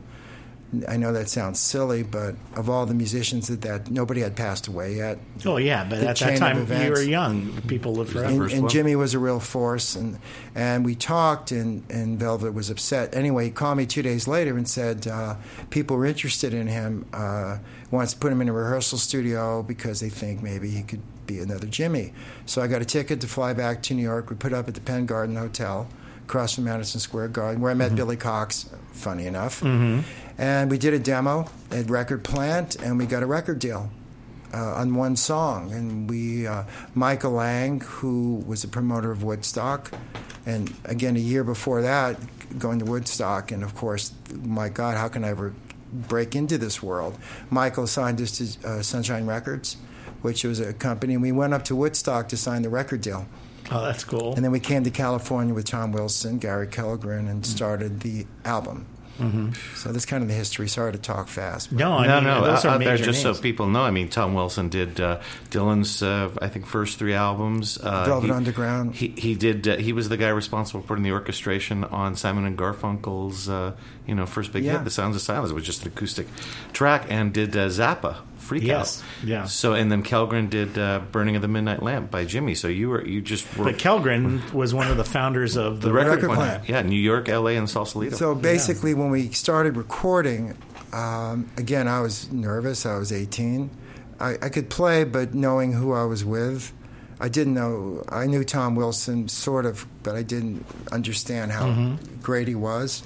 Speaker 9: I know that sounds silly, but of all the musicians that, that nobody had passed away yet.
Speaker 5: Oh, yeah, but
Speaker 9: The
Speaker 5: at
Speaker 9: chain
Speaker 5: that
Speaker 9: of
Speaker 5: time, you
Speaker 9: events.
Speaker 5: were young. People lived forever.
Speaker 9: And,
Speaker 6: first
Speaker 9: and
Speaker 6: one.
Speaker 9: Jimmy was a real force, and and we talked, and, and Velvet was upset. Anyway, he called me two days later and said uh, people were interested in him, uh, wants to put him in a rehearsal studio because they think maybe he could be another Jimmy. So I got a ticket to fly back to New York. We put up at the Penn Garden Hotel across from Madison Square Garden, where I met
Speaker 5: Mm-hmm.
Speaker 9: Billy Cox, funny enough.
Speaker 5: Mm-hmm.
Speaker 9: And we did a demo at Record Plant, and we got a record deal uh, on one song. And we, uh, Michael Lang, who was the promoter of Woodstock, and again, a year before that, going to Woodstock, and of course, my God, how can I ever break into this world? Michael signed us to uh, Sunshine Records, which was a company, and we went up to Woodstock to sign the record deal.
Speaker 5: Oh, that's cool.
Speaker 9: And then we came to California with Tom Wilson, Gary Kellgren, and started the album.
Speaker 5: Mm-hmm.
Speaker 9: So that's kind of the history. Sorry to talk fast. but-
Speaker 5: No, I
Speaker 6: no,
Speaker 5: mean,
Speaker 6: no.
Speaker 5: those
Speaker 6: out
Speaker 5: are
Speaker 6: there,
Speaker 5: major
Speaker 6: just
Speaker 5: names.
Speaker 6: so people know. I mean, Tom Wilson did uh, Dylan's, uh, I think, first three albums. Uh,
Speaker 9: Velvet
Speaker 6: he,
Speaker 9: Underground.
Speaker 6: He he did. Uh, he was the guy responsible for putting the orchestration on Simon and Garfunkel's, uh, you know, first big
Speaker 9: Yeah.
Speaker 6: hit, "The Sounds of Silence." It was just an acoustic track, and did uh, Zappa, Freak
Speaker 5: Yes,
Speaker 6: Out.
Speaker 5: yeah.
Speaker 6: So, and then Kellgren did uh, "Burning of the Midnight Lamp" by Jimmy. So you were you just were
Speaker 5: But Kellgren was one of the founders of the,
Speaker 6: the record,
Speaker 9: Record
Speaker 6: plant.
Speaker 9: Plant.
Speaker 6: Yeah, New York, L A, and Sausalito.
Speaker 9: So basically, when we started recording, um, again, I was nervous. I was eighteen. I, I could play, but knowing who I was with, I didn't know. I knew Tom Wilson, sort of, but I didn't understand how
Speaker 5: Mm-hmm.
Speaker 9: great he was.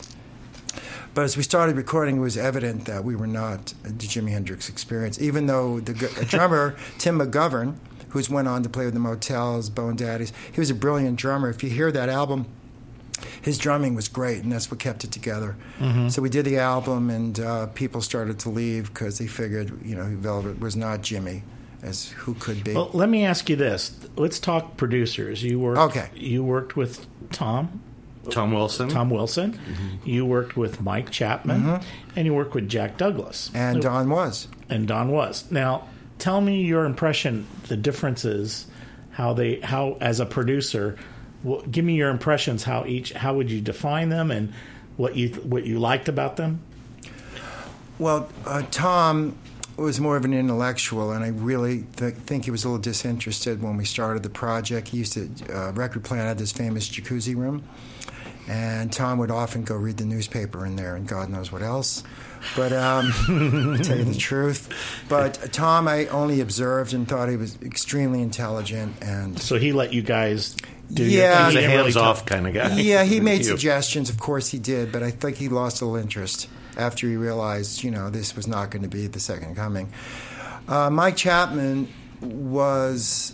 Speaker 9: But as we started recording, it was evident that we were not the Jimi Hendrix Experience, even though the gu- drummer, Tim McGovern, who's went on to play with the Motels, Bone Daddies, he was a brilliant drummer. If you hear that album, his drumming was great, and that's what kept it together.
Speaker 5: Mm-hmm.
Speaker 9: So we did the album, and uh, people started to leave because they figured, you know, Velvet was not Jimmy, as who could be.
Speaker 5: Well, let me ask you this. Let's talk producers. You worked.
Speaker 9: Okay.
Speaker 5: You worked with Tom.
Speaker 6: Tom Wilson.
Speaker 5: Tom Wilson.
Speaker 9: Mm-hmm.
Speaker 5: You worked with Mike Chapman, and you worked with Jack Douglas.
Speaker 9: and Don was.
Speaker 5: and Don was. Now, tell me your impression. The differences, how they, how as a producer, wh- give me your impressions. How each, how would you define them, and what you what you liked about them?
Speaker 9: Well, uh, Tom was more of an intellectual, and I really th- think he was a little disinterested when we started the project. He used to, uh, Record Plant had this famous jacuzzi room, And Tom would often go read the newspaper in there and God knows what else. But um, to tell you the truth. But Tom, I only observed and thought he was extremely intelligent. And
Speaker 5: so he let you guys do
Speaker 9: yeah,
Speaker 5: your
Speaker 6: He's a hands-off kind of guy.
Speaker 9: Yeah, he made suggestions. Of course he did. But I think he lost a little interest after he realized, you know, this was not going to be the second coming. Uh, Mike Chapman was...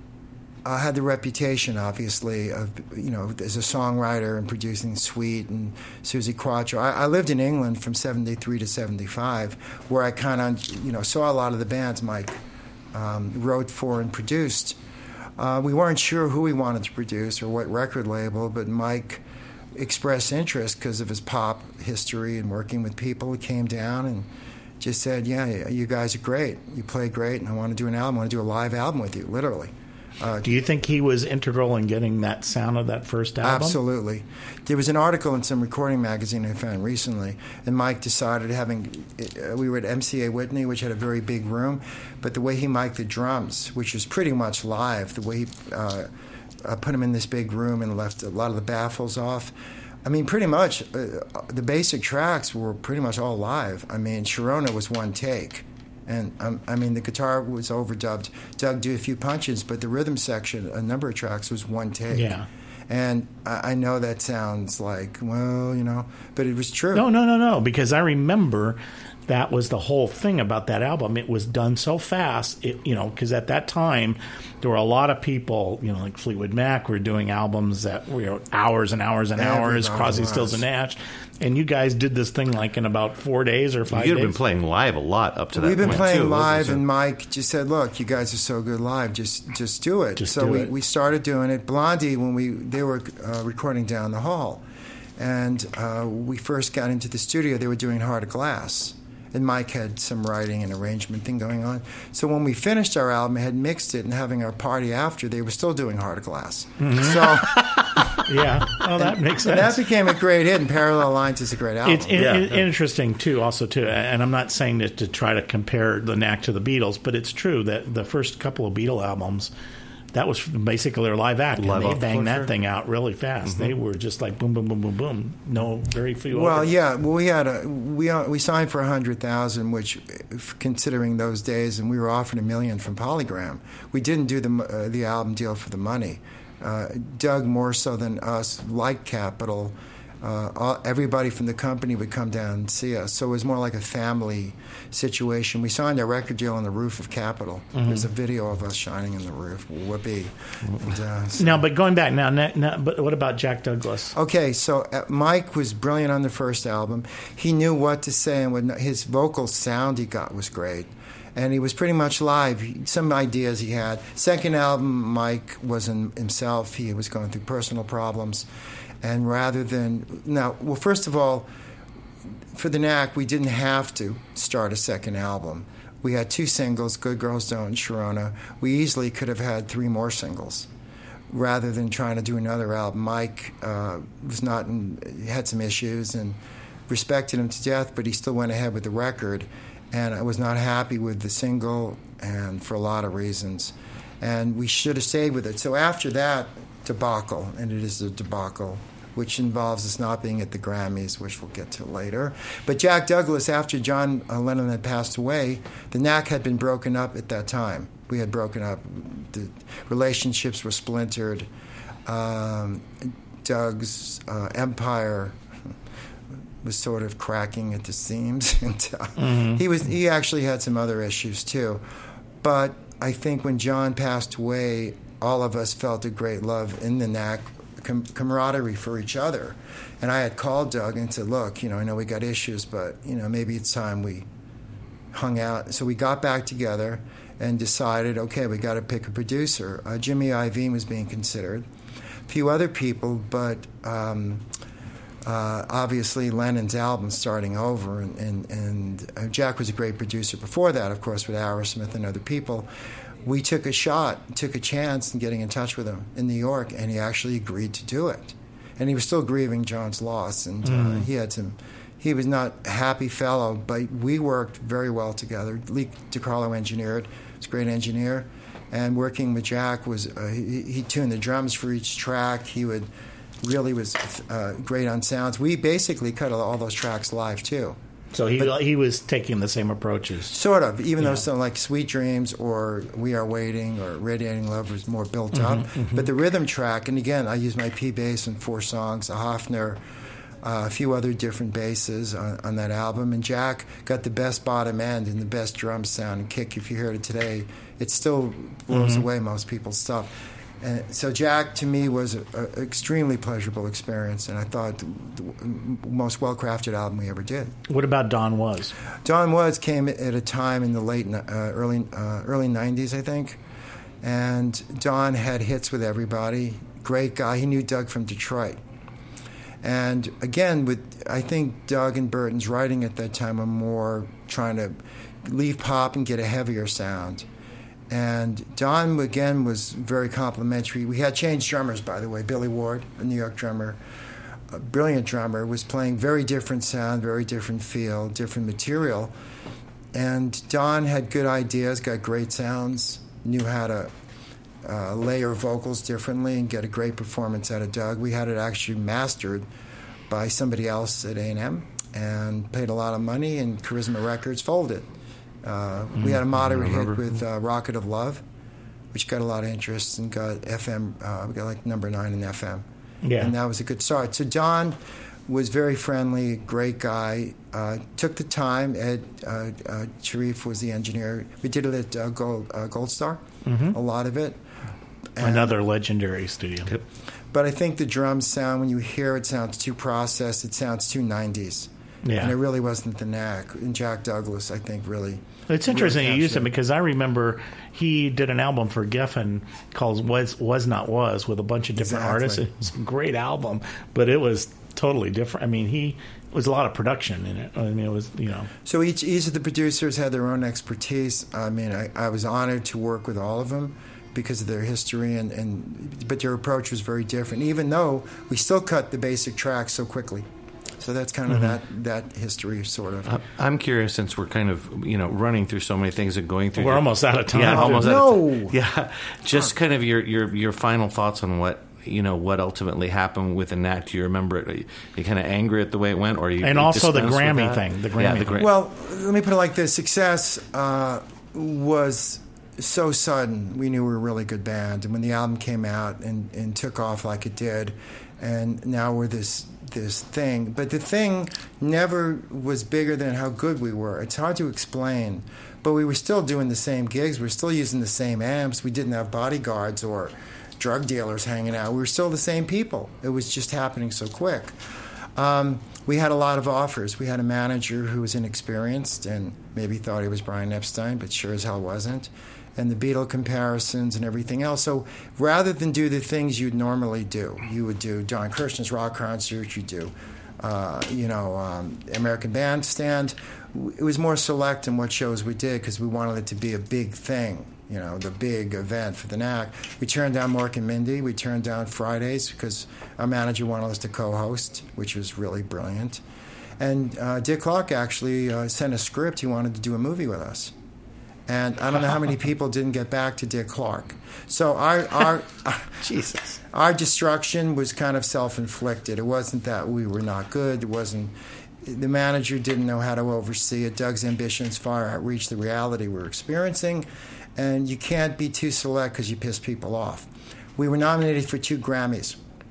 Speaker 9: Uh, had the reputation, obviously, of, you know, as a songwriter and producing Sweet and Suzi Quatro. I, I lived in England from seventy-three to seventy-five, where I kind of, you know, saw a lot of the bands Mike um, wrote for and produced. Uh, we weren't sure who he wanted to produce or what record label, but Mike expressed interest because of his pop history and working with people. He came down and just said, yeah, you guys are great. You play great, and I want to do an album. I want to do a live album with you, literally.
Speaker 5: Uh, Do you think he was integral in getting that sound of that first album?
Speaker 9: Absolutely. There was an article in some recording magazine I found recently, and Mike decided having, uh, we were at M C A Whitney, which had a very big room, but the way he mic'd the drums, which was pretty much live, the way he uh, uh, put them in this big room and left a lot of the baffles off. I mean, pretty much, uh, the basic tracks were pretty much all live. I mean, Sharona was one take. And, um, I mean, the guitar was overdubbed. Doug did a few punches, but the rhythm section, a number of tracks, was one take.
Speaker 5: Yeah.
Speaker 9: And I, I know that sounds like, well, you know, but it was true.
Speaker 5: No, no, no, no, because I remember that was the whole thing about that album. It was done so fast, it, you know, because at that time, there were a lot of people, you know, like Fleetwood Mac were doing albums that were, you know, hours and hours and hours, Crosby, Stills and Nash. And you guys did this thing like in about four days or five days.
Speaker 6: You'd been playing live a lot up to that
Speaker 9: We've been
Speaker 6: point,
Speaker 9: playing
Speaker 6: too,
Speaker 9: live, and Mike just said, look, you guys are so good live, just just do it.
Speaker 5: Just
Speaker 9: so
Speaker 5: do
Speaker 9: we,
Speaker 5: it.
Speaker 9: we started doing it. Blondie, when we they were uh, recording down the hall, and uh, we first got into the studio, they were doing Heart of Glass. And Mike had some writing and arrangement thing going on. So when we finished our album, had mixed it, and having our party after, they were still doing Heart of Glass. Mm-hmm. So
Speaker 5: yeah, well, that makes sense.
Speaker 9: And that became a great hit, and Parallel Lines is a great album.
Speaker 5: It's it, yeah. it, interesting, too, also, too, and I'm not saying that to try to compare the Knack to the Beatles, but it's true that the first couple of Beatle albums, that was basically their live act,
Speaker 6: live
Speaker 5: and they banged that
Speaker 6: sure.
Speaker 5: thing out really fast. Mm-hmm. They were just like boom, boom, boom, boom, boom. No, very few.
Speaker 9: Well,
Speaker 5: overs.
Speaker 9: yeah, well, we had a we uh, we signed for a hundred thousand, which, considering those days, and we were offered a million from Polygram. We didn't do the uh, the album deal for the money. Uh, Doug, more so than us, liked Capitol. Uh, all, everybody from the company would come down and see us. So it was more like a family situation. We signed our record deal on the roof of Capitol. Mm-hmm. There's a video of us shining in the roof. Whoopee. And, uh, so.
Speaker 5: Now, but going back now, now, now, but what about Jack Douglas?
Speaker 9: Okay, so uh, Mike was brilliant on the first album. He knew what to say, and what, his vocal sound he got was great. And he was pretty much live. He, some ideas he had. Second album, Mike wasn't himself. He was going through personal problems. And rather than... Now, well, first of all, for the Knack, we didn't have to start a second album. We had two singles, Good Girls Don't and Sharona. We easily could have had three more singles. Rather than trying to do another album, Mike uh, was not in, had some issues and respected him to death, but he still went ahead with the record. And I was not happy with the single, and for a lot of reasons. And we should have stayed with it. So after that debacle, and it is a debacle, which involves us not being at the Grammys, which we'll get to later. But Jack Douglas, after John Lennon had passed away, the Knack had been broken up at that time. We had broken up. The relationships were splintered. Um, Doug's uh, empire was sort of cracking at the seams. and uh, mm-hmm. he was he actually had some other issues too. But I think when John passed away, all of us felt a great love in the Knack, com- camaraderie for each other. And I had called Doug and said, look, you know, I know we got issues, but, you know, maybe it's time we hung out. So we got back together and decided, okay, we got to pick a producer. Uh, Jimmy Iovine was being considered. A few other people, but um, uh, obviously Lennon's album starting over. And, and, and uh, Jack was a great producer before that, of course, with Aerosmith and other people. We took a shot, took a chance in getting in touch with him in New York, and he actually agreed to do it. And he was still grieving John's loss, and mm. uh, he had some. He was not a happy fellow, but we worked very well together. Lee DiCarlo engineered; he was a great engineer, and working with Jack was uh, he, he tuned the drums for each track. He would really was uh, great on sounds. We basically cut all those tracks live too.
Speaker 5: So he
Speaker 9: But-
Speaker 5: he was taking the same approaches.
Speaker 9: Sort of, even
Speaker 5: Yeah.
Speaker 9: though some like Sweet Dreams or We Are Waiting or Radiating Love was more built
Speaker 5: Mhm,
Speaker 9: up.
Speaker 5: mhm.
Speaker 9: But the rhythm track, and again, I used my P bass in four songs, a Hofner, uh, a few other different basses on, on that album. And Jack got the best bottom end and the best drum sound and kick. If you hear it today, it still blows
Speaker 5: Mhm.
Speaker 9: away most people's stuff. And so Jack, to me, was an extremely pleasurable experience, and I thought the, the most well-crafted album we ever did.
Speaker 5: What about Don Was?
Speaker 9: Don Was came at a time in the late, uh, early, uh, early nineties, I think, and Don had hits with everybody. Great guy. He knew Doug from Detroit, and again, with I think Doug and Burton's writing at that time were more trying to leave pop and get a heavier sound. And Don, again, was very complimentary. We had changed drummers, by the way. Billy Ward, a New York drummer, a brilliant drummer, was playing very different sound, very different feel, different material. And Don had good ideas, got great sounds, knew how to uh, layer vocals differently and get a great performance out of Doug. We had it actually mastered by somebody else at A and M and paid a lot of money, and Charisma Records folded. Uh, we had a moderate hit with uh, Rocket of Love, which got a lot of interest and got F M. Uh, we got like number nine in F M.
Speaker 5: Yeah.
Speaker 9: And that was a good start. So Don was very friendly, great guy. Uh, took the time. Ed uh, uh, Sharif was the engineer. We did it at uh, Gold, uh, Gold Star,
Speaker 5: Mhm.
Speaker 9: a lot of it. And-
Speaker 5: Another legendary studio.
Speaker 9: But I think the drums sound, when you hear it, sounds too processed. It sounds too nineties.
Speaker 5: Yeah.
Speaker 9: And it really wasn't the knack. And Jack Douglas, I think, really...
Speaker 5: It's interesting
Speaker 9: really
Speaker 5: you used
Speaker 9: captured
Speaker 5: it because I remember he did an album for Geffen called "Was Was Not Was" with a bunch of different
Speaker 9: Exactly.
Speaker 5: artists. It was a great album, but it was totally different. I mean, he it was a lot of production in it. I mean, it was you know.
Speaker 9: So each each of the producers had their own expertise. I mean, I, I was honored to work with all of them because of their history, and, and but their approach was very different. Even though we still cut the basic tracks so quickly, so that's kind of
Speaker 6: Mhm.
Speaker 9: that that history, sort of.
Speaker 6: I- I'm curious, since we're kind of you know running through so many things and going through.
Speaker 5: We're almost out of time.
Speaker 6: Yeah, almost
Speaker 9: No.
Speaker 6: out of time. Yeah, just kind of your your your final thoughts on what you know what ultimately happened with the N A C. Do you remember it? Are you, you kind of angry at the way it went, or you
Speaker 5: And also the
Speaker 6: dispensed with
Speaker 5: Grammy
Speaker 6: that?
Speaker 5: thing, the
Speaker 6: yeah,
Speaker 5: Grammy
Speaker 6: the
Speaker 5: thing.
Speaker 6: Gra-
Speaker 9: Well, let me put it like this: success uh, was so sudden. We knew we were a really good band, and when the album came out and, and took off like it did, and now we're this this thing. But the thing never was bigger than how good we were. It's hard to explain, but we were still doing the same gigs. We were still using the same amps. We didn't have bodyguards or drug dealers hanging out. We were still the same people. It was just happening so quick. Um, we had a lot of offers. We had a manager who was inexperienced and maybe thought he was Brian Epstein, but sure as hell wasn't. And the Beatle comparisons and everything else. So rather than do the things you'd normally do, you would do Don Kirshner's rock concert, you do, uh, you know, um, American Bandstand. It was more select in what shows we did because we wanted it to be a big thing, you know, the big event for the N A C. We turned down Mork and Mindy. We turned down Fridays because our manager wanted us to co-host, which was really brilliant. And uh, Dick Clark actually uh, sent a script. He wanted to do a movie with us. And I don't know how many people didn't get back to Dick Clark. So our our
Speaker 5: Jesus,
Speaker 9: our destruction was kind of self-inflicted. It wasn't that we were not good. It wasn't. The manager didn't know how to oversee it. Doug's ambitions far outreached the reality we're experiencing, and you can't be too select because you piss people off. We were nominated for two Grammys,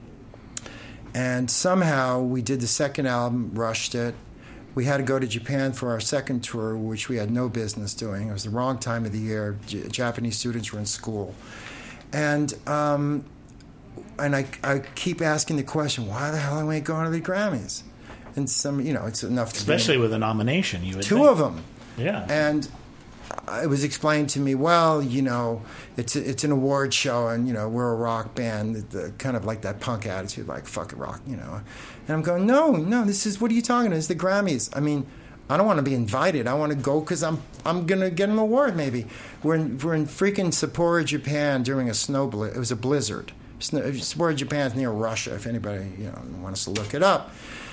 Speaker 9: and somehow we did the second album, rushed it. We had to go to Japan for our second tour, which we had no business doing. It was the wrong time of the year. J- Japanese students were in school. And um, and I, I keep asking the question, why the hell am I going to the Grammys? And some, you know, it's enough to
Speaker 5: especially
Speaker 9: be,
Speaker 5: with a nomination, you would
Speaker 9: two
Speaker 5: think.
Speaker 9: of them.
Speaker 5: Yeah.
Speaker 9: And it was explained to me, well, you know, it's a, it's an award show, and you know, we're a rock band, the, the, kind of like that punk attitude, like fuck it, rock, you know. And I'm going, no, no, this is, what are you talking about? It's the Grammys. I mean, I don't want to be invited. I want to go because I'm I'm gonna get an award. Maybe we're in, we're in freaking Sapporo, Japan during a snow bli- it was a blizzard. Snow, Sapporo, Japan is near Russia. If anybody you know wants to look it up.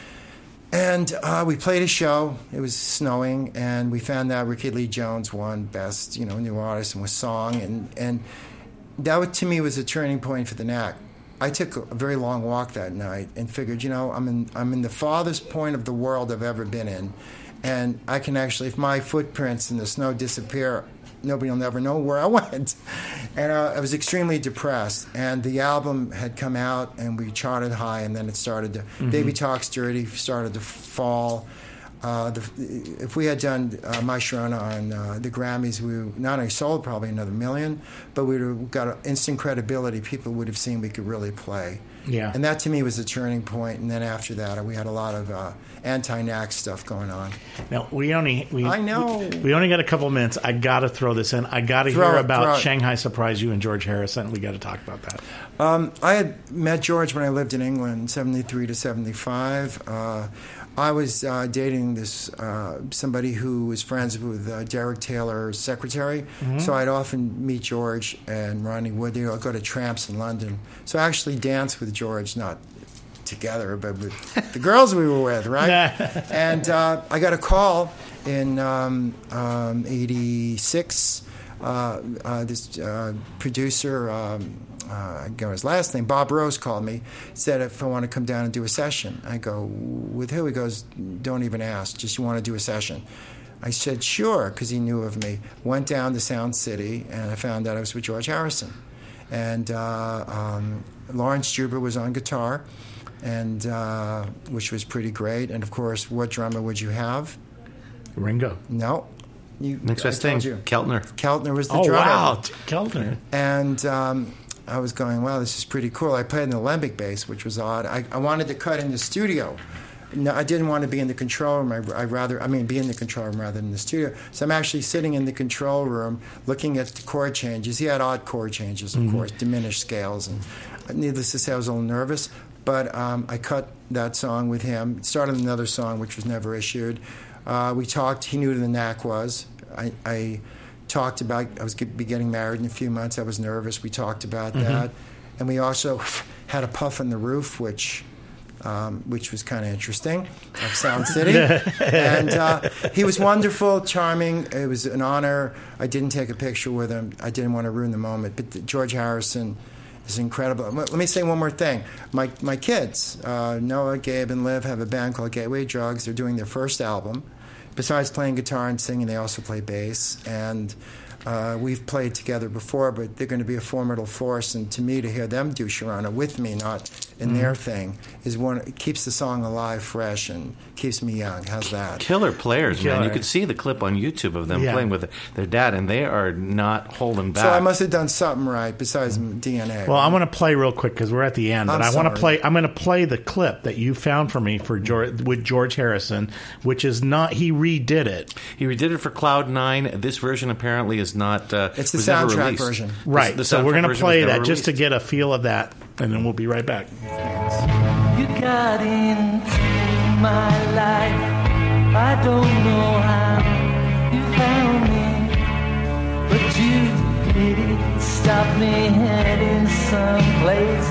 Speaker 9: And uh, we played a show. It was snowing, and we found out Ricky Lee Jones won Best, you know, New Artist and was Song, and and that was, to me was a turning point for the N A C. I took a very long walk that night and figured, you know, I'm in I'm in the farthest point of the world I've ever been in, and I can actually, if my footprints in the snow disappear, nobody will never know where I went. And uh, I was extremely depressed. And the album had come out, and we charted high, and then it started to, mm-hmm. Baby Talks Dirty started to fall. Uh, the, if we had done uh, My Sharona on uh, the Grammys, we not only sold probably another million, but we would have got instant credibility. People would have seen we could really play.
Speaker 5: Yeah.
Speaker 9: And that to me was a turning point. And then after that, we had a lot of uh, anti-N A C stuff going on.
Speaker 5: Now we only we,
Speaker 9: I know
Speaker 5: we, we only got a couple of minutes. I got to throw this in. I got to hear it, about Shanghai Surprise You and George Harrison. We got to talk about that.
Speaker 9: Um, I had met George when I lived in England, seventy-three to seventy-five. Uh, I was uh, dating this uh, somebody who was friends with uh, Derek Taylor's secretary, mm-hmm. so I'd often meet George and Ronnie Wood. They'd go to tramps in London. So I actually danced with George, not together, but with the girls we were with, right? And uh, I got a call in um, um, eighty-six. Uh, uh, this uh, producer, um, uh, I got his last name, Bob Rose, called me, said if I want to come down and do a session. I go, with who? He goes, don't even ask, just you want to do a session. I said, sure, because he knew of me. Went down to Sound City, and I found out I was with George Harrison. And uh, um, Lawrence Juber was on guitar, and uh, which was pretty great. And, of course, what drummer would you have?
Speaker 5: Ringo.
Speaker 9: No. You,
Speaker 6: Next best thing,
Speaker 9: you.
Speaker 6: Keltner.
Speaker 9: Keltner was the
Speaker 5: oh,
Speaker 9: drummer.
Speaker 5: Oh, wow, Keltner.
Speaker 9: And um, I was going, wow, this is pretty cool. I played in the alembic bass, which was odd. I, I wanted to cut in the studio. No, I didn't want to be in the control room. I, I'd rather, I mean, be in the control room rather than the studio. So I'm actually sitting in the control room looking at the chord changes. He had odd chord changes, of mm-hmm. course, diminished scales. And needless to say, I was a little nervous. But um, I cut that song with him. Started another song, which was never issued. Uh, we talked. He knew who the N A C was. I, I talked about, I was be getting married in a few months. I was nervous. We talked about mm-hmm. that. And we also had a puff on the roof, which um, which was kind of interesting, of Sound City. And uh, he was wonderful, charming. It was an honor. I didn't take a picture with him. I didn't want to ruin the moment. But the, George Harrison is incredible. Let me say one more thing. My, my kids, uh, Noah, Gabe, and Liv, have a band called Gateway Drugs. They're doing their first album. Besides playing guitar and singing, they also play bass. And uh, we've played together before, but they're going to be a formidable force. And to me, to hear them do Sharona with me, not in mm. their thing, is one. It keeps the song alive, fresh, and keeps me young. How's that?
Speaker 6: Killer players,
Speaker 9: Killer.
Speaker 6: man. You could see the clip on YouTube of them
Speaker 9: Yeah.
Speaker 6: playing with their dad, and they are not holding back.
Speaker 9: So I must have done something right besides D N A.
Speaker 5: Well, I want to play real quick because we're at the end, but
Speaker 9: I'm
Speaker 5: I want to
Speaker 9: sorry.
Speaker 5: play. I'm going to play the clip that you found for me for George, with George Harrison, which is not. He redid it.
Speaker 6: He redid it for Cloud Nine. This version apparently is not. Uh,
Speaker 9: It's the
Speaker 6: was never
Speaker 9: soundtrack
Speaker 6: released.
Speaker 9: version.
Speaker 5: Right.
Speaker 6: The, the
Speaker 5: so we're
Speaker 6: soundtrack
Speaker 5: going to
Speaker 6: version
Speaker 5: play
Speaker 6: was
Speaker 5: that
Speaker 6: never
Speaker 5: just to
Speaker 6: released.
Speaker 5: get a feel of that, and then we'll be right back.
Speaker 10: You got into my life. I don't know how you found me, but you didn't stop me heading someplace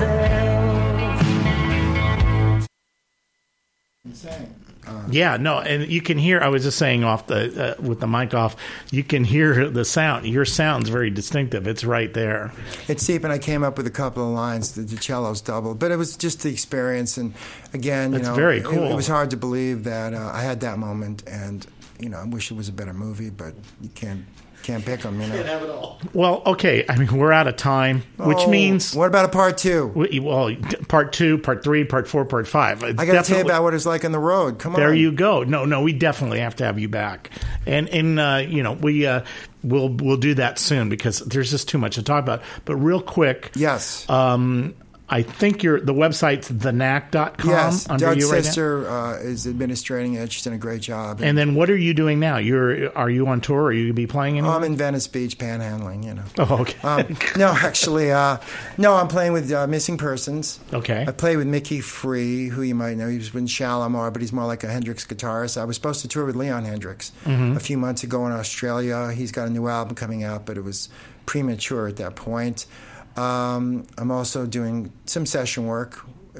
Speaker 10: else.
Speaker 9: Insane.
Speaker 5: Yeah, no, and you can hear. I was just saying off the uh, with the mic off. You can hear the sound. Your sound's very distinctive. It's right there.
Speaker 9: It's deep, and I came up with a couple of lines. The, the cello's doubled, but it was just the experience. And again, you
Speaker 5: That's
Speaker 9: know,
Speaker 5: very
Speaker 9: it-
Speaker 5: cool.
Speaker 9: It, was hard to believe that uh, I had that moment, and you know, I wish it was a better movie, but you can't can't pick them. You know.
Speaker 5: Well, okay. I mean, we're out of time, which
Speaker 9: Oh,
Speaker 5: means
Speaker 9: what about a part two?
Speaker 5: we, well, part two, part three, part four, part five.
Speaker 9: I got to tell you about what it's like on the road. Come on.
Speaker 5: There you go. No, no, we definitely have to have you back, and and uh, you know we uh, we'll we'll do that soon because there's just too much to talk about. But real quick,
Speaker 9: yes,
Speaker 5: um, I think your the website's the knack dot com
Speaker 9: Yes,
Speaker 5: under
Speaker 9: Doug's
Speaker 5: you right now.
Speaker 9: sister uh, is administrating it. She's done a great job.
Speaker 5: And then what are you doing now? You're are you on tour? Are you gonna be playing
Speaker 9: Oh,
Speaker 5: anywhere?
Speaker 9: I'm in Venice Beach panhandling, you know.
Speaker 5: Oh, okay.
Speaker 9: Um, no, actually, uh, no, I'm playing with uh, Missing Persons.
Speaker 5: Okay.
Speaker 9: I play with Mickey Free, who you might know. He was in Shalimar, but he's more like a Hendrix guitarist. I was supposed to tour with Leon Hendrix
Speaker 5: Mhm.
Speaker 9: a few months ago in Australia. He's got a new album coming out, but it was premature at that point. Um, I'm also doing some session work.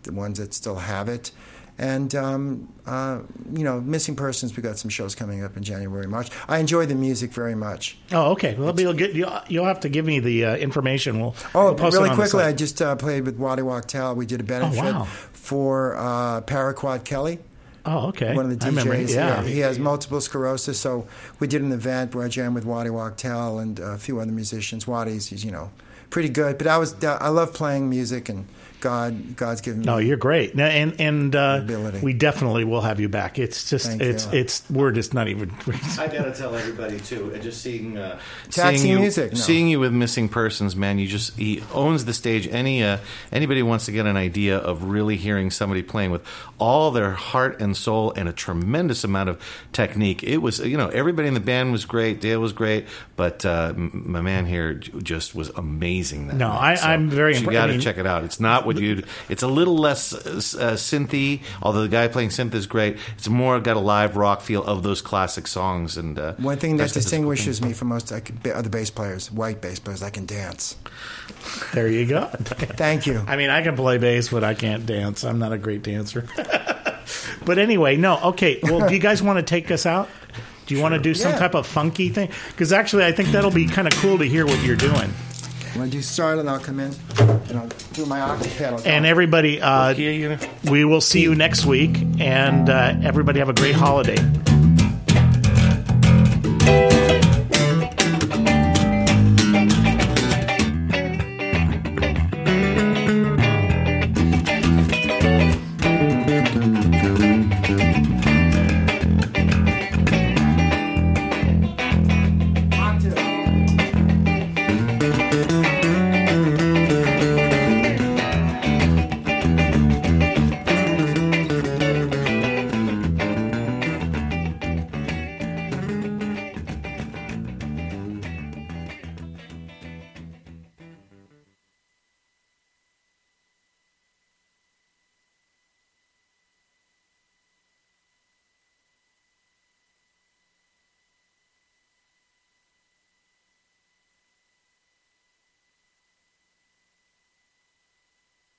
Speaker 9: the ones that still have it. And, um, uh, you know, Missing Persons, we got some shows coming up in January, March. I enjoy the music very much.
Speaker 5: Oh, okay. Well, you'll, get, you'll, you'll have to give me the uh, information. We'll,
Speaker 9: oh,
Speaker 5: we'll post
Speaker 9: really
Speaker 5: it on
Speaker 9: quickly,
Speaker 5: the
Speaker 9: I just uh, played with Waddy Wachtel. We did a benefit
Speaker 5: oh, wow.
Speaker 9: for uh, Paraquat Kelly.
Speaker 5: Oh, okay.
Speaker 9: One of the
Speaker 5: I
Speaker 9: D Js.
Speaker 5: remember, yeah.
Speaker 9: He has multiple sclerosis, so we did an event where I jammed with Waddy Wachtel and a few other musicians. Waddy's, he's, you know, pretty good. But I was, I love playing music, and God, God's given me.
Speaker 5: No, you're great, and and uh,
Speaker 9: ability.
Speaker 5: We definitely will have you back. It's just,
Speaker 9: Thank
Speaker 5: it's,
Speaker 9: you.
Speaker 5: it's. We're just not even.
Speaker 6: I gotta tell everybody too. And just seeing, uh,
Speaker 9: Taxi
Speaker 6: seeing you,
Speaker 9: music, no.
Speaker 6: seeing you with Missing Persons, man. You just he owns the stage. Any uh, anybody wants to get an idea of really hearing somebody playing with all their heart and soul and a tremendous amount of technique. It was, you know, everybody in the band was great. Dale was great, but uh, my man here just was amazing. That
Speaker 5: no,
Speaker 6: night.
Speaker 5: I,
Speaker 6: So
Speaker 5: I'm very.
Speaker 6: You
Speaker 5: impre-
Speaker 6: got
Speaker 5: I
Speaker 6: to
Speaker 5: mean,
Speaker 6: check it out. It's not what you'd. It's a little less uh, uh, synthy, although the guy playing synth is great. It's more got a live rock feel of those classic songs. And uh,
Speaker 9: One thing that
Speaker 6: that's the
Speaker 9: distinguishes
Speaker 6: cool
Speaker 9: me from most other bass players, white bass players, I can dance.
Speaker 5: There you go.
Speaker 9: Thank you.
Speaker 5: I mean, I can play bass, but I can't dance. I'm not a great dancer. But anyway, no. Okay. Well, do you guys want to take us out? Do you sure. want to do some
Speaker 9: yeah.
Speaker 5: type of funky thing? Because actually, I think that'll be kind of cool to hear what you're doing.
Speaker 9: When you start, and I'll come in and I'll do my octave pedal.
Speaker 5: And everybody, uh, we will see you next week. And uh, everybody have a great holiday.